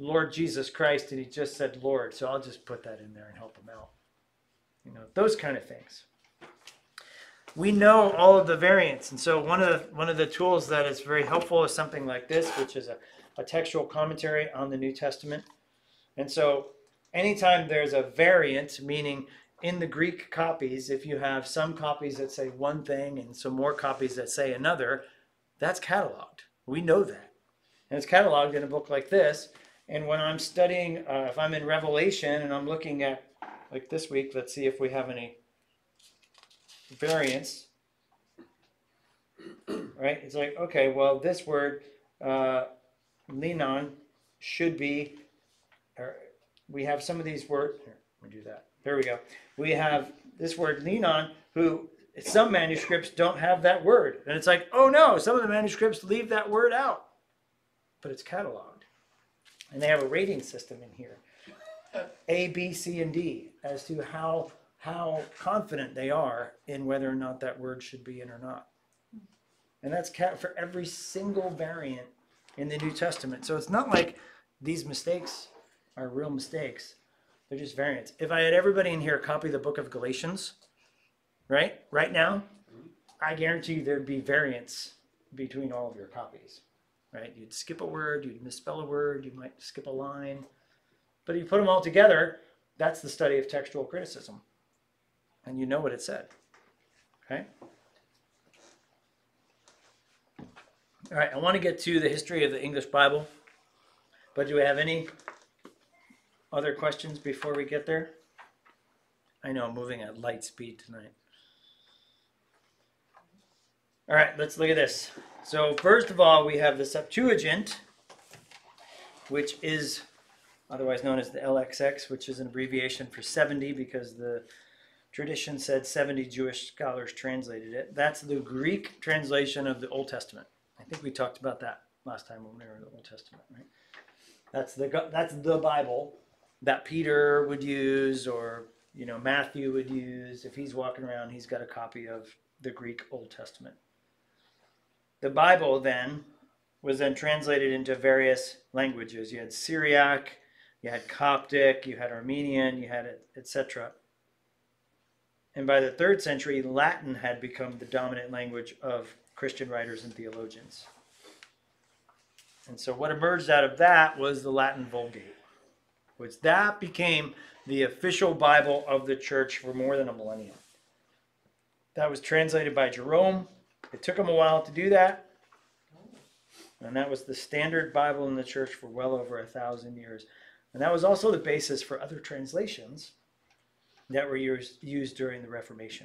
Lord Jesus Christ, and he just said Lord, so I'll just put that in there and help him out. You know, those kind of things. We know all of the variants, and so one of the, one of the tools that is very helpful is something like this, which is a, a textual commentary on the New Testament. And so anytime there's a variant, meaning in the Greek copies, if you have some copies that say one thing and some more copies that say another, that's cataloged. We know that. And it's cataloged in a book like this. And when I'm studying, uh, if I'm in Revelation and I'm looking at, like this week, let's see if we have any variants. Right? It's like, okay, well, this word, uh, linon, should be, or we have some of these words, here, let me do that. There we go. We have this word linon, who some manuscripts don't have that word. And it's like, oh no, some of the manuscripts leave that word out. But it's cataloged. And they have a rating system in here. A, B, C, and D as to how how confident they are in whether or not that word should be in or not. And that's cat for every single variant in the New Testament. So it's not like these mistakes are real mistakes. They're just variants. If I had everybody in here copy the book of Galatians, right? Right now, I guarantee you there'd be variants between all of your copies. Right? You'd skip a word, you'd misspell a word, you might skip a line. But if you put them all together, that's the study of textual criticism. And you know what it said. Okay? All right, I want to get to the history of the English Bible. But do we have any other questions before we get there? I know I'm moving at light speed tonight. All right, let's look at this. So first of all, we have the Septuagint, which is otherwise known as the L X X, which is an abbreviation for seventy because the tradition said seventy Jewish scholars translated it. That's the Greek translation of the Old Testament. I think we talked about that last time when we were in the Old Testament, right? That's the that's the Bible that Peter would use, or you know Matthew would use. If he's walking around, he's got a copy of the Greek Old Testament. The Bible then was then translated into various languages. You had Syriac, you had Coptic, you had Armenian, you had et cetera. And by the third century, Latin had become the dominant language of Christian writers and theologians. And so what emerged out of that was the Latin Vulgate, which that became the official Bible of the church for more than a millennium. That was translated by Jerome. It took him a while to do that. And that was the standard Bible in the church for well over a thousand years. And that was also the basis for other translations that were used, used during the Reformation.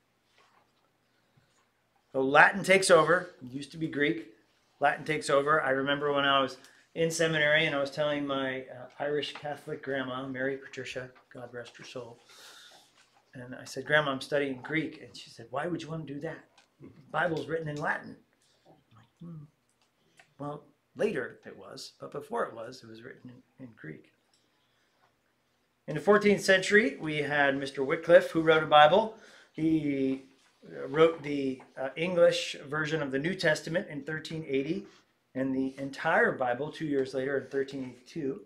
So Latin takes over. It used to be Greek. Latin takes over. I remember when I was in seminary and I was telling my uh, Irish Catholic grandma, Mary Patricia, God rest her soul. And I said, Grandma, I'm studying Greek. And she said, why would you want to do that? The Bible's written in Latin. I'm like, hmm. Well, later it was, but before it was, it was written in, in Greek. In the fourteenth century, we had Mister Wycliffe, who wrote a Bible. He wrote the uh, English version of the New Testament in thirteen eighty, and the entire Bible two years later in thirteen eighty-two.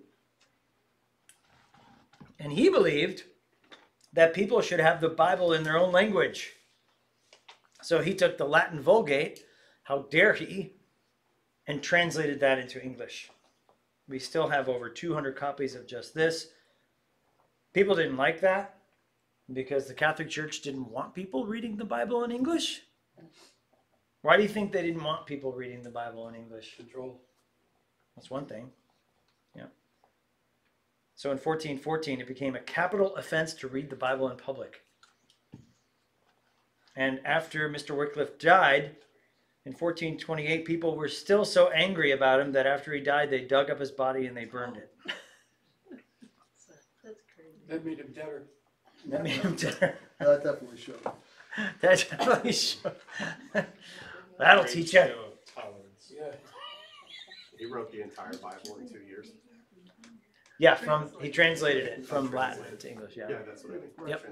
And he believed that people should have the Bible in their own language. So he took the Latin Vulgate, how dare he, and translated that into English. We still have over two hundred copies of just this. People didn't like that because the Catholic Church didn't want people reading the Bible in English. Why do you think they didn't want people reading the Bible in English? Control. That's one thing. Yeah. So in fourteen fourteen, it became a capital offense to read the Bible in public. And after Mister Wycliffe died, in fourteen twenty-eight, people were still so angry about him that after he died, they dug up his body and they burned it. That's crazy. That made him deader. That made him dead. That definitely showed. That definitely showed. That'll Great teach you. show of tolerance. Yeah. He wrote the entire Bible in two years. Yeah, from he translated it from Latin to English. Yeah, Yeah, that's what I mean. Yep.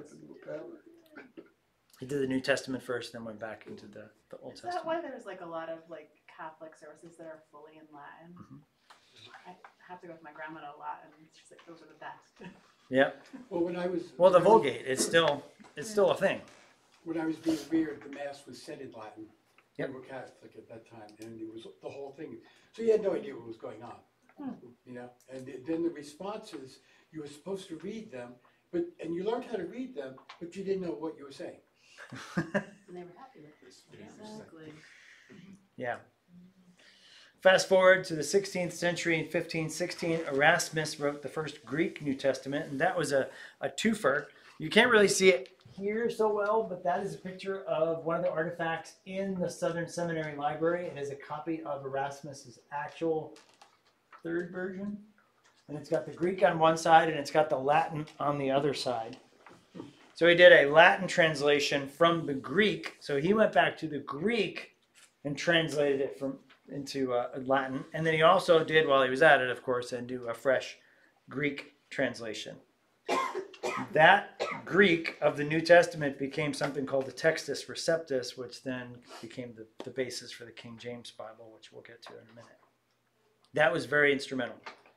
He did the New Testament first, then went back into the, the Old Is that why Testament. there's like a lot of like Catholic services that are fully in Latin? Mhm. I, have to go with my grandmother a lot, and she's like, those are the best. Yeah. Well, when I was. Well, the when I was- Vulgate, it's still, it's still a thing. When I was being reared, the mass was said in Latin. Yep. We were Catholic at that time, and it was the whole thing. So you had no idea what was going on, you know? And th- then the responses, you were supposed to read them, but, and you learned how to read them, but you didn't know what you were saying. And they were happy with it. Exactly. Yeah. Fast forward to the sixteenth century in fifteen sixteen, Erasmus wrote the first Greek New Testament, and that was a, a twofer. You can't really see it here so well, but that is a picture of one of the artifacts in the Southern Seminary Library. It is a copy of Erasmus's actual third version, and it's got the Greek on one side and it's got the Latin on the other side. So he did a Latin translation from the Greek. So he went back to the Greek and translated it from into uh, Latin. And then he also did, while he was at it, of course, and do a fresh Greek translation. That Greek of the New Testament became something called the Textus Receptus, which then became the, the basis for the King James Bible, which we'll get to in a minute. That was very instrumental.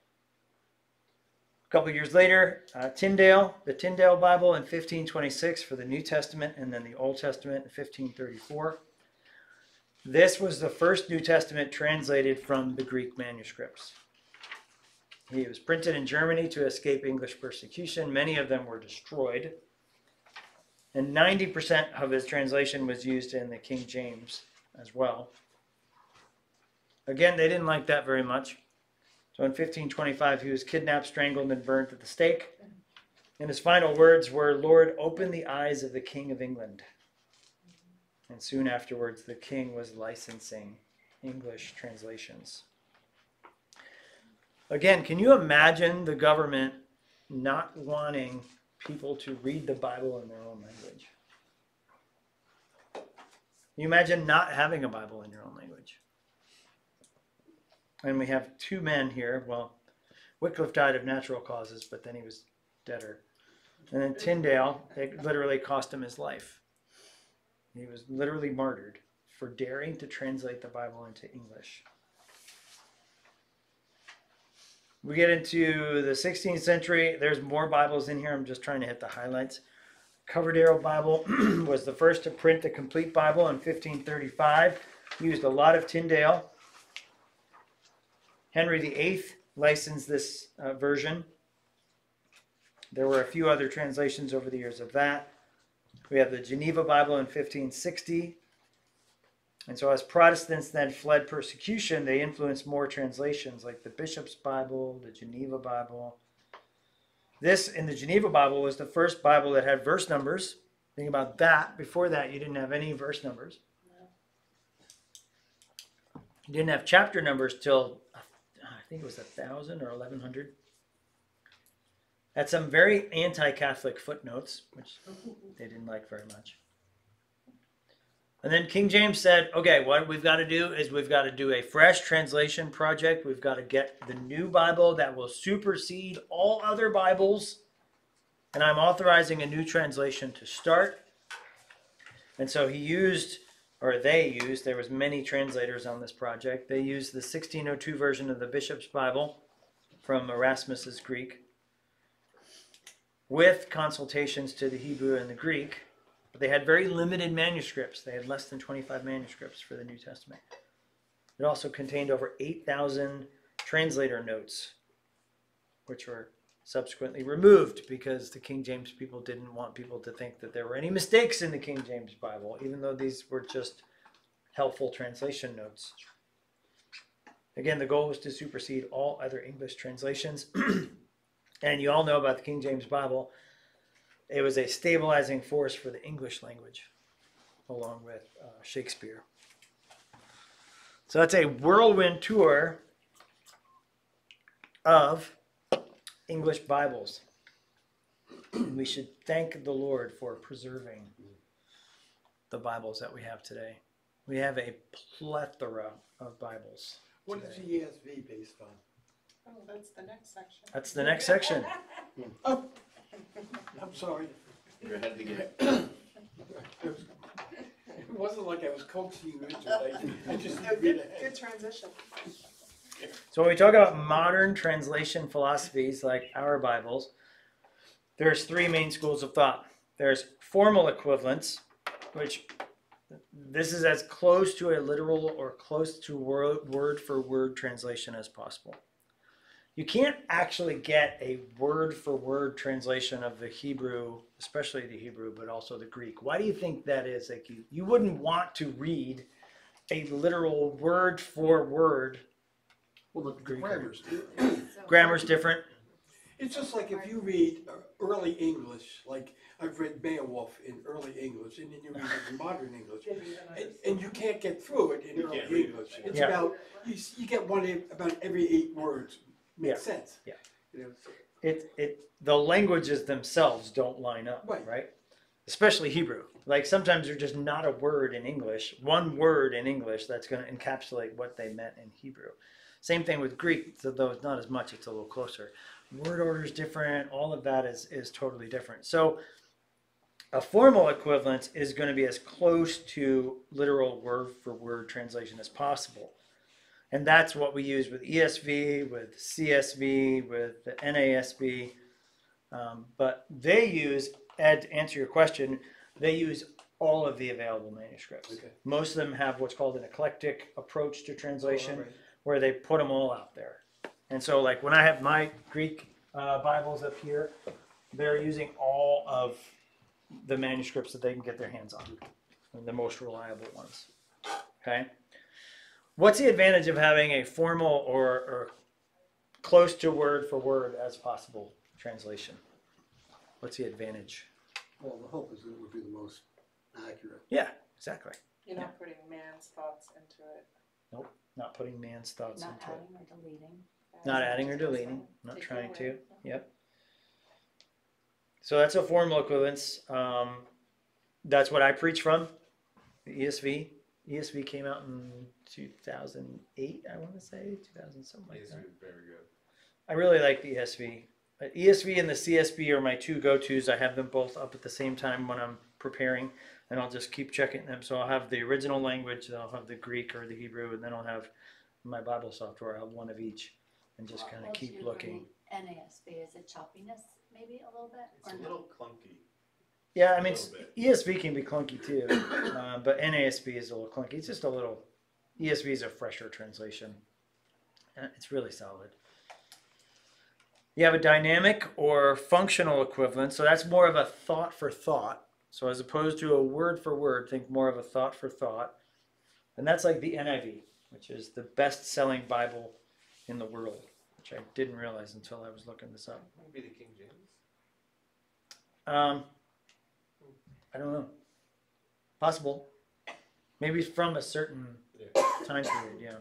A couple years later, uh, Tyndale, the Tyndale Bible in fifteen twenty-six for the New Testament, and then the Old Testament in fifteen thirty-four. This was the first New Testament translated from the Greek manuscripts. He was printed in Germany to escape English persecution. Many of them were destroyed. And ninety percent of his translation was used in the King James as well. Again, they didn't like that very much. So in fifteen twenty-five, he was kidnapped, strangled, and burnt at the stake. And his final words were, "Lord, open the eyes of the King of England." And soon afterwards, the king was licensing English translations. Again, can you imagine the government not wanting people to read the Bible in their own language? Can you imagine not having a Bible in your own language? And we have two men here. Well, Wycliffe died of natural causes, but then he was deader. And then Tyndale, it literally cost him his life. He was literally martyred for daring to translate the Bible into English. We get into the sixteenth century. There's more Bibles in here. I'm just trying to hit the highlights. Coverdale Bible was the first to print the complete Bible in fifteen thirty-five. Used a lot of Tyndale. Henry the Eighth licensed this uh, version. There were a few other translations over the years of that. We have the Geneva Bible in fifteen sixty. And so as Protestants then fled persecution, they influenced more translations like the Bishop's Bible, the Geneva Bible. This, in the Geneva Bible, was the first Bible that had verse numbers. Think about that. Before that, you didn't have any verse numbers. You didn't have chapter numbers till, I think it was one thousand or eleven hundred. Had some very anti-Catholic footnotes, which they didn't like very much. And then King James said, okay, what we've got to do is we've got to do a fresh translation project. We've got to get the new Bible that will supersede all other Bibles. And I'm authorizing a new translation to start. And so he used, or they used, there was many translators on this project. They used the sixteen oh two version of the Bishop's Bible from Erasmus's Greek with consultations to the Hebrew and the Greek. But they had very limited manuscripts. They had less than twenty-five manuscripts for the New Testament. It also contained over eight thousand translator notes, which were subsequently removed because the King James people didn't want people to think that there were any mistakes in the King James Bible, even though these were just helpful translation notes. Again, the goal was to supersede all other English translations. And you all know about the King James Bible. It was a stabilizing force for the English language, along with uh, Shakespeare. So that's a whirlwind tour of English Bibles. And we should thank the Lord for preserving the Bibles that we have today. We have a plethora of Bibles. What is today. the E S V based on? Oh, that's the next section. That's the next section. Oh, I'm sorry. You're ahead of the game. It wasn't like I was coaxing you into it. I, I just Oh, read good, ahead. good transition. So when we talk about modern translation philosophies like our Bibles, there's three main schools of thought. There's formal equivalence, which this is as close to a literal or close to word for word translation as possible. You can't actually get a word for word translation of the Hebrew, especially the Hebrew, but also the Greek. Why do you think that is? Like you, you wouldn't want to read a literal word for word. Well, the Greek. grammar's Grammar's different. It's just like if you read uh, early English, like I've read Beowulf in early English, and then you read it in modern English, and, and you can't get through it in You can't early read it. English. It's Yeah. about, you, s- you get one in about every eight words, makes Yeah. sense. Yeah. You know, so- It it the languages themselves don't line up, Right. right? Especially Hebrew. Like sometimes there's just not a word in English, one word in English that's going to encapsulate what they meant in Hebrew. Same thing with Greek, so though it's not as much, it's a little closer. Word order is different. All of that is is totally different. So a formal equivalence is going to be as close to literal word for word translation as possible. And that's what we use with E S V, with C S V, with the N A S B. Um, but they use, Ed, to answer your question, they use all of the available manuscripts. Okay. Most of them have what's called an eclectic approach to translation, Oh, all right. where they put them all out there. And so, like when I have my Greek uh, Bibles up here, they're using all of the manuscripts that they can get their hands on, and the most reliable ones. Okay. What's the advantage of having a formal or, or close to word for word as possible translation? What's the advantage? Well, the hope is that it would be the most accurate. Yeah, exactly. You're not putting man's thoughts into it. Not putting man's thoughts Not into it. adding or deleting. Not adding or deleting. Not Take trying away. to. Yep. So that's a formal equivalence. Um, that's what I preach from. The E S V. E S V came out in two thousand eight, I want to say, two thousand something like Yes, that. very good. I really like the E S V. Uh, E S V and the C S V are my two go-tos. I have them both up at the same time when I'm preparing, and I'll just keep checking them. So I'll have the original language, then I'll have the Greek or the Hebrew, and then I'll have my Bible software. I'll have one of each, and just kind of Well, do keep you looking. agree N A S B, is it choppiness maybe a little bit? It's Or a no? little clunky. Yeah, I mean, A little bit. E S V can be clunky too, uh, but N A S B is a little clunky. It's just a little. E S V is a fresher translation. Uh, It's really solid. You have a dynamic or functional equivalent, so that's more of a thought for thought. So as opposed to a word for word, think more of a thought for thought. And that's like the N I V, which is the best-selling Bible in the world, which I didn't realize until I was looking this up. Maybe the King James. Um, I don't know. Possible. Maybe from a certain Yeah. time period, yeah.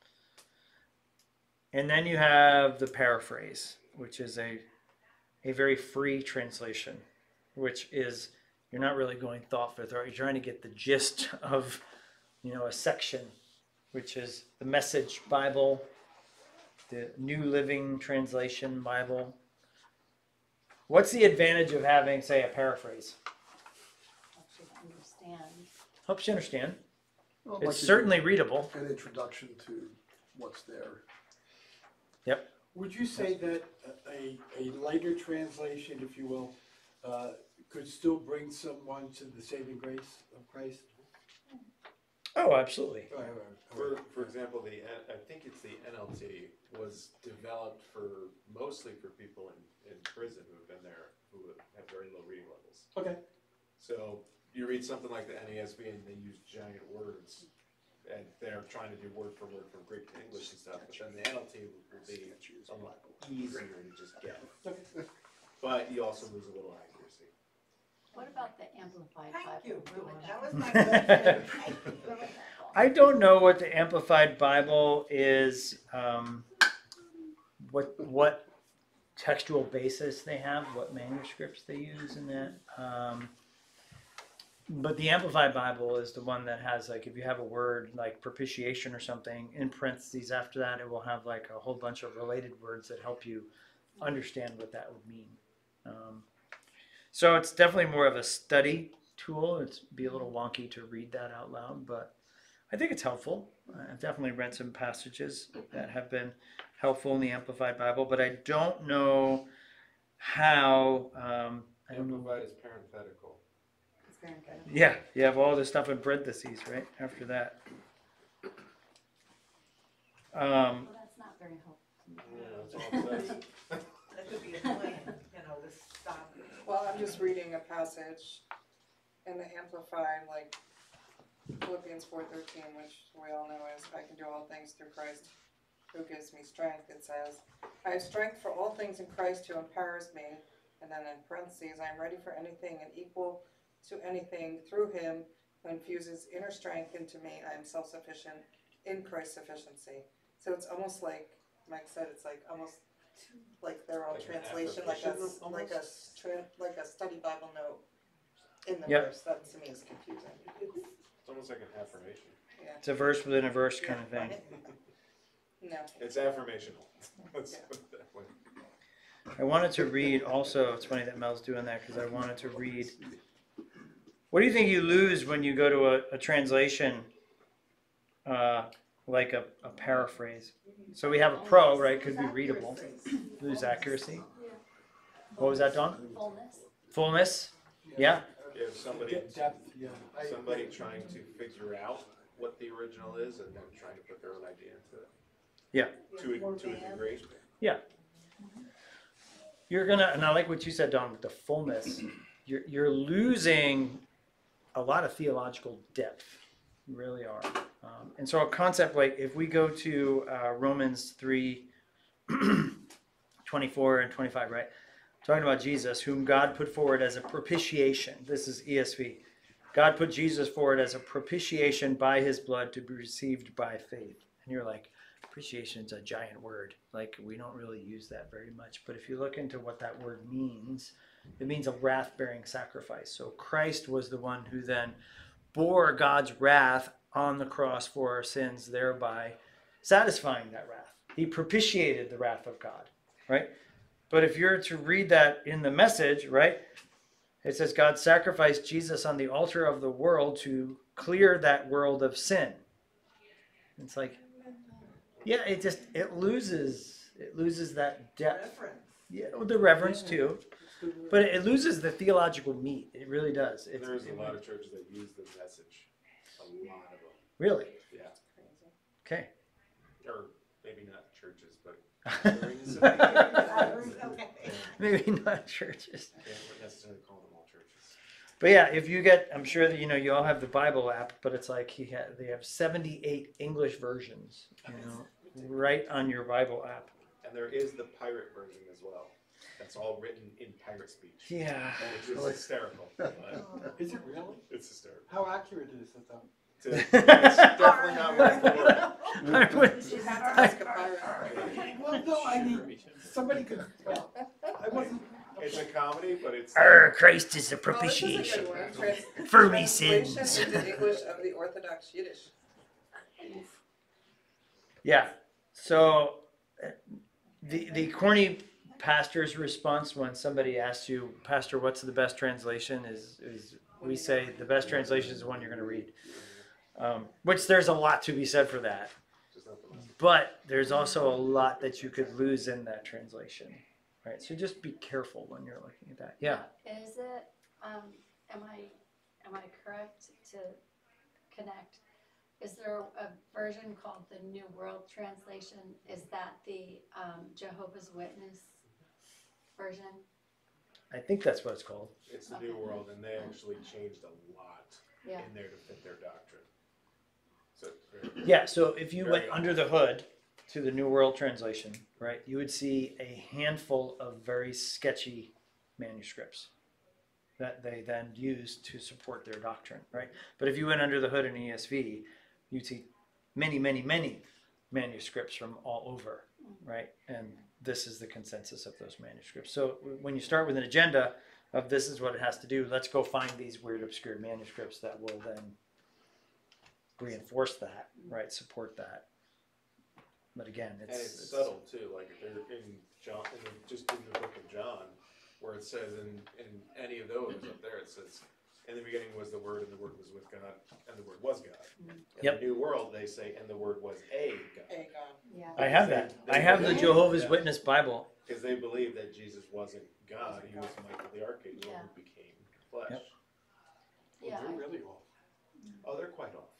And then you have the paraphrase, which is a a very free translation, which is you're not really going thought for thought. You're trying to get the gist of, you know, a section, which is the Message Bible, the New Living Translation Bible. What's the advantage of having, say, a paraphrase? Helps you to understand. Helps you understand. Well, It's like you certainly do readable. An introduction to what's there. Would you say that a, a lighter translation, if you will, uh, could still bring someone to the saving grace of Christ? Oh, absolutely. Right, right, right. For, for example, the, N- I think it's the N L T was developed for, mostly for people in, in prison who have been there, who have very low reading levels. Okay. So you read something like the N A S B and they use giant words, and they're trying to do word for word from Greek to English and stuff, but then the N L T will be a lot easier to just get. But you also lose a little accuracy. What about the Amplified Bible? Thank you, really, that was my question. I don't know what the Amplified Bible is, um, what what textual basis they have, what manuscripts they use in that. Um, but the Amplified Bible is the one that has, like, if you have a word like propitiation or something, in parentheses after that, it will have like a whole bunch of related words that help you understand what that would mean. Um, so it's definitely more of a study tool. It's be a little wonky to read that out loud, but I think it's helpful. I've definitely read some passages that have been helpful in the Amplified Bible, but I don't know how. Um, I don't know. Amplified is parenthetical. It's very good. Yeah, you have all this stuff in parentheses, right? After that. Um, Well, that's not very helpful. Yeah, that's all it says. That could be a plan, you know, to stop. Well, I'm just reading a passage in the Amplified, like Philippians four thirteen, which we all know is, I can do all things through Christ who gives me strength. It says, I have strength for all things in Christ who empowers me. And then in parentheses, I am ready for anything and equal to anything through him who infuses inner strength into me. I am self-sufficient in Christ's sufficiency. So it's almost like Mike said, it's like almost like they're all Like an translation, like a, affirmation like a, tra- like a study Bible note in the Yep. verse. That to me is confusing. It's almost like an affirmation. Yeah. it's a verse within a verse kind of thing. No. It's affirmational. Let's Yeah. put it that way. I wanted to read also, it's funny that Mel's doing that because I wanted to read. What do you think you lose when you go to a, a translation uh, like a, a paraphrase? So we have a pro, right? Could be readable. Lose accuracy. What was that, Don? Fullness. Fullness? Yeah. You have somebody, De- Depth, yeah. I- somebody trying to figure out what the original is and then trying to put their own idea into it. Yeah. To a, to a degree. You're gonna, and I like what you said, Don, with the fullness. You're you're losing a lot of theological depth. You really are. Um, and so a concept like if we go to uh, Romans three, twenty-four and twenty-five, right? Talking about Jesus, whom God put forward as a propitiation. This is E S V. God put Jesus forward as a propitiation by his blood to be received by faith. And you're like, propitiation is a giant word. Like, we don't really use that very much. But if you look into what that word means, it means a wrath-bearing sacrifice. So Christ was the one who then bore God's wrath on the cross for our sins, thereby satisfying that wrath. He propitiated the wrath of God, right? But if you're to read that in the Message, right, it says God sacrificed Jesus on the altar of the world to clear that world of sin. It's like, yeah, it just, it loses, it loses that depth. Reference. Yeah, well, the reverence too, but it loses the theological meat. It really does. It's, There's a lot of churches that use the Message. A lot of them. Really? Yeah. Okay. Or maybe not churches, but Okay. Maybe not churches. can't necessarily call them all churches. But yeah, if you get, I'm sure that you know you all have the Bible app, but it's like he had, they have seventy-eight English versions, you know, right on your Bible app. And there is the pirate version as well. That's all written in pirate speech. Yeah. Which is hysterical. But Is it really? it's hysterical. How accurate is it though? It's definitely not worth the work. I would, You have to ask a pirate. Well, no, I mean, somebody could, well, I wasn't. It's a comedy, but it's. Our Christ is a Well, this is a propitiation good one. Trans- for me translation sins. into English of the Orthodox Yiddish. Yeah. So uh, the the corny pastor's response when somebody asks you, Pastor, what's the best translation? Is is we say the best translation is the one you're going to read. Um, which there's a lot to be said for that. Just nothing else. But there's also a lot that you could lose in that translation. Right? So just be careful when you're looking at that. Yeah. Is it, um, am I, am I correct to connect? Is there a version called the New World Translation? Is that the, um, Jehovah's Witness version? I think that's what it's called. It's the New World, and they actually changed a lot Yeah. in there to fit their doctrine. So it's very, Yeah, so if you Very went under the hood to the New World Translation, right, you would see a handful of very sketchy manuscripts that they then use to support their doctrine, right? But if you went under the hood in E S V, you'd see many, many, many manuscripts from all over, right? And this is the consensus of those manuscripts. So when you start with an agenda of this is what it has to do, let's go find these weird, obscure manuscripts that will then reinforce that, right? Support that. But again, it's, and it's subtle too. Like if they're in John, in the, just in the book of John, where it says in, in any of those up there, it says in the beginning was the Word, and the Word was with God, and the Word was God. In Yep. the New World, they say, and the Word was a God. A God. Yeah. I have that. I have the Jehovah's Witness Bible. Because they believe that Jesus wasn't God, he was Michael the Archangel Yeah. who became flesh. Yep. Yeah, They're I- really off. Oh, they're quite off.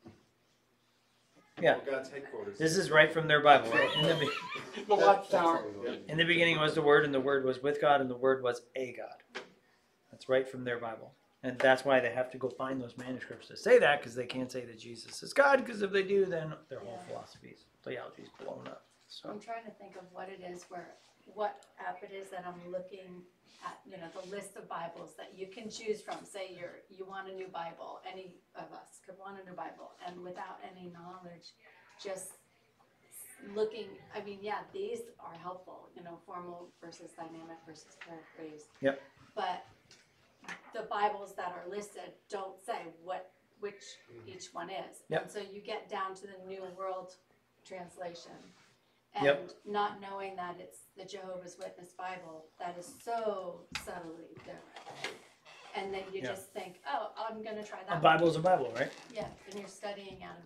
Yeah. Well, God's headquarters. This is right from their Bible. Right? In, the, be- The Watchtower. in the beginning was the Word, and the Word was with God, and the Word was a God. That's right from their Bible. And that's why they have to go find those manuscripts to say that, because they can't say that Jesus is God, because if they do, then their whole Yeah. philosophy's, theology's blown up. So I'm trying to think of what it is where, what app it is that I'm looking at, you know, the list of Bibles that you can choose from. Say you're, you want a new Bible, any of us could want a new Bible, and without any knowledge, just looking, I mean, yeah, these are helpful, you know, formal versus dynamic versus paraphrase. Yep. But the Bibles that are listed don't say what, which each one is. Yep. And so you get down to the New World Translation. Yep. And not knowing that it's the Jehovah's Witness Bible, that is so subtly different. And then you Yeah. just think, oh, I'm gonna try that a one. Bible's a Bible, right? Yeah, and you're studying out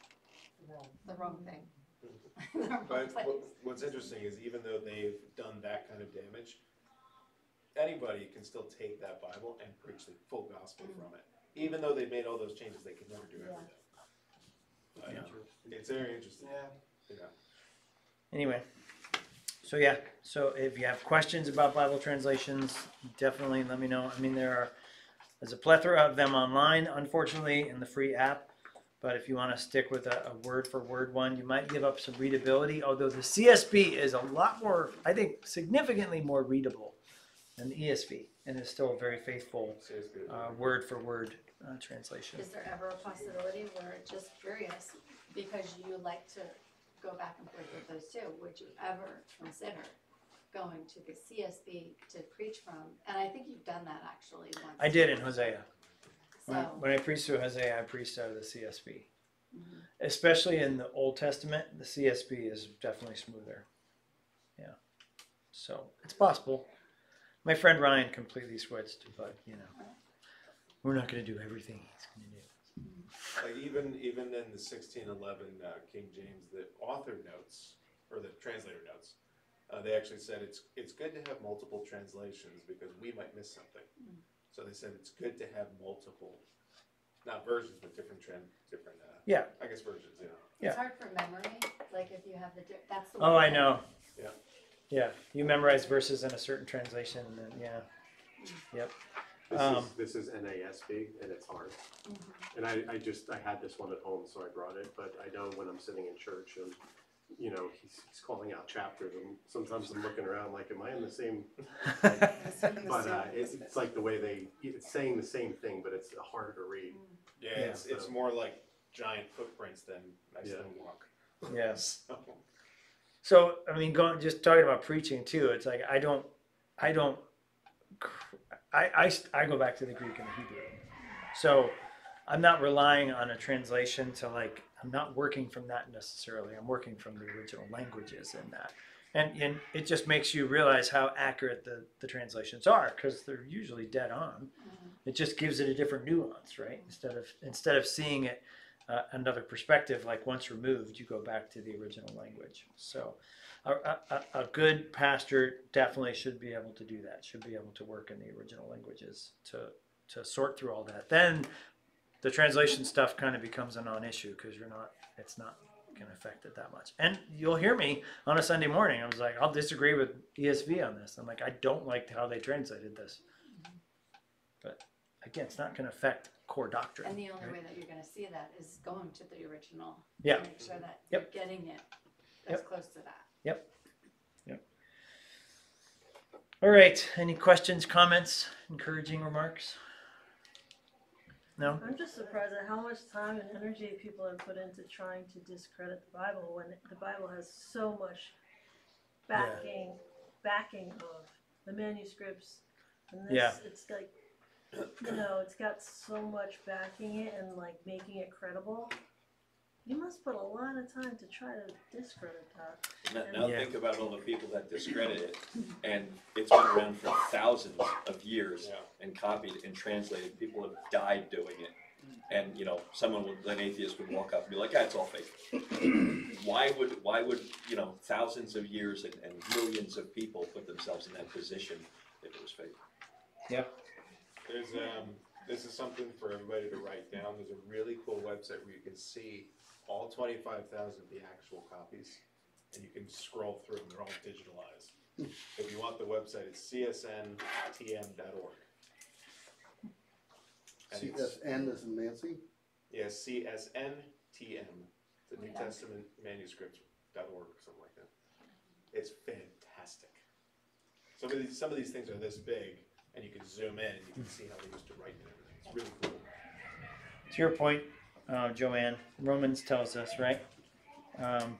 of the wrong thing. The wrong But place. what, what's interesting is even though they've done that kind of damage, anybody can still take that Bible and preach the full gospel Mm. from it. Even though they've made all those changes, they could never do Yeah. everything. I know. It's very interesting. Yeah. Yeah. Anyway, so yeah, so if you have questions about Bible translations, definitely let me know. I mean, there are, there's a plethora of them online, unfortunately, in the free app. But if you want to stick with a, a word for word one, you might give up some readability. Although the C S B is a lot more, I think, significantly more readable than the E S V, and is still a very faithful So it's good. uh, word for word uh, translation. Is there ever a possibility where, just curious, because you like to go back and forth with those two, would you ever consider going to the C S B to preach from? And I think you've done that actually once. I did in Hosea. So, When, when I preached through Hosea, I preached out of the C S B. mhm. Especially in the Old Testament, the C S B is definitely smoother. Yeah. So it's possible. My friend Ryan completely switched, but you know, we're not going to do everything he's going to do. Like even even in the sixteen eleven uh, King James, the author notes or the translator notes, uh, they actually said it's it's good to have multiple translations because we might miss something. Mm. So they said it's good to have multiple, not versions, but different trend, different. Uh, Yeah. I guess versions. You know. Yeah. It's hard for memory, like if you have the, di- that's the. Oh, one I thing. know. Yeah. Yeah. You memorize verses in a certain translation, and then yeah. Yep. This Um, is, this is N A S B and it's hard. Mhm. And I, I just, I had this one at home, so I brought it, but I know when I'm sitting in church and, you know, he's, he's calling out chapters and sometimes I'm looking around like, am I in the same? But, uh, it's, it's like the way they, it's saying the same thing, but it's harder to read. Yeah, Yeah. it's it's more like giant footprints than nice Yeah. little walk. Yes. So, So I mean, going just talking about preaching too. It's like I don't, I don't, I, I, I go back to the Greek and the Hebrew. So I'm not relying on a translation to like. I'm not working from that necessarily. I'm working from the original languages in that, and and it just makes you realize how accurate the the translations are because they're usually dead on. Mhm. It just gives it a different nuance, right? Instead of instead of seeing it uh, another perspective, like once removed, you go back to the original language. So, a, a, a good pastor definitely should be able to do that. Should be able to work in the original languages to to sort through all that. Then the translation stuff kind of becomes a non-issue because you're not. It's not going to affect it that much. And you'll hear me on a Sunday morning. I was like, I'll disagree with E S V on this. I'm like, I don't like how they translated this. But again, it's not going to affect core doctrine. And the only right? way that you're gonna see that is going to the original. Yeah. To make sure that Yep. you're getting it as Yep. close to that. Yep. Yep. All right. Any questions, comments, encouraging remarks? No? I'm just surprised at how much time and energy people have put into trying to discredit the Bible when the Bible has so much backing, backing of the manuscripts. And this, Yeah. it's like, you know, it's got so much backing it and like making it credible. You must put a lot of time to try to discredit that. Now, now Yeah. think about all the people that discredit it, and it's been around for thousands of years Yeah. and copied and translated. People have died doing it. And, you know, someone would, an atheist would walk up and be like, ah, it's all fake. Why would, why would, you know, thousands of years and, and millions of people put themselves in that position if it was fake? Yep. There's, um, this is something for everybody to write down. There's a really cool website where you can see all twenty-five thousand of the actual copies, and you can scroll through them. They're all digitalized. If you want the website, it's c s n t m dot org. And C it's- S N as in Nancy? Yeah, C S N T M, the New Yeah. Testament manuscript dot org or something like that. It's fantastic. Some of these, some of these things are this big, and you can zoom in and you can see how they used to write and everything. It's really cool. To your point, uh, Joanne, Romans tells us, right? Um,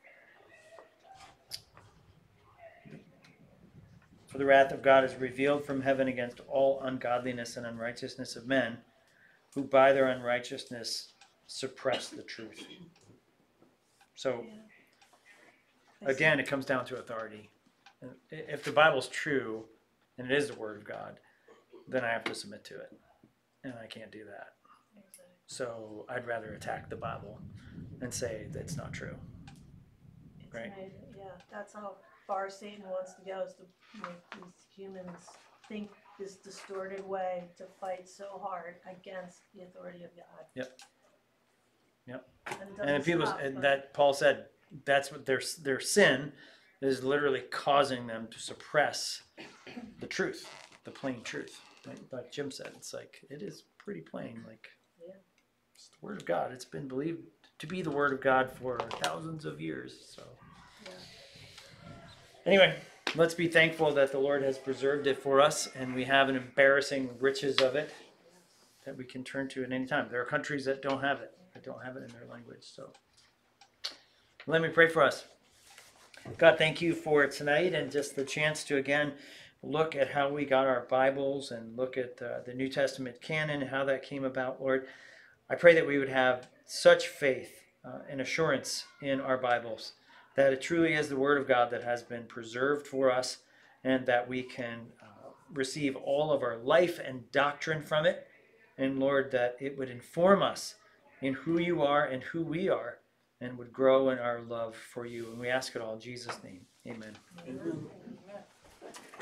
For the wrath of God is revealed from heaven against all ungodliness and unrighteousness of men, who by their unrighteousness suppress the truth. So, again, it comes down to authority. If the Bible's true, and it is the Word of God, then I have to submit to it. And I can't do that. So I'd rather attack the Bible and say that it's not true. It's Right. amazing. Yeah, that's how far Satan wants to go, is to make these humans think this distorted way to fight so hard against the authority of God. Yep. Yep. And, it And doesn't people, stop, and but- that Paul said, that's what their their sin is literally causing them to suppress the truth, the plain truth. Like, like Jim said, it's like it is pretty plain. Like Yeah. it's the Word of God. It's been believed to be the Word of God for thousands of years. So Yeah. anyway, let's be thankful that the Lord has preserved it for us, and we have an embarrassing riches of it that we can turn to at any time. There are countries that don't have it, that don't have it in their language. So let me pray for us. God, thank you for tonight and just the chance to again look at how we got our Bibles and look at uh, the New Testament canon, how that came about, Lord. I pray that we would have such faith uh, and assurance in our Bibles that it truly is the Word of God that has been preserved for us, and that we can uh, receive all of our life and doctrine from it. And Lord, that it would inform us in who you are and who we are, and would grow in our love for you. And we ask it all in Jesus' name. Amen. Amen.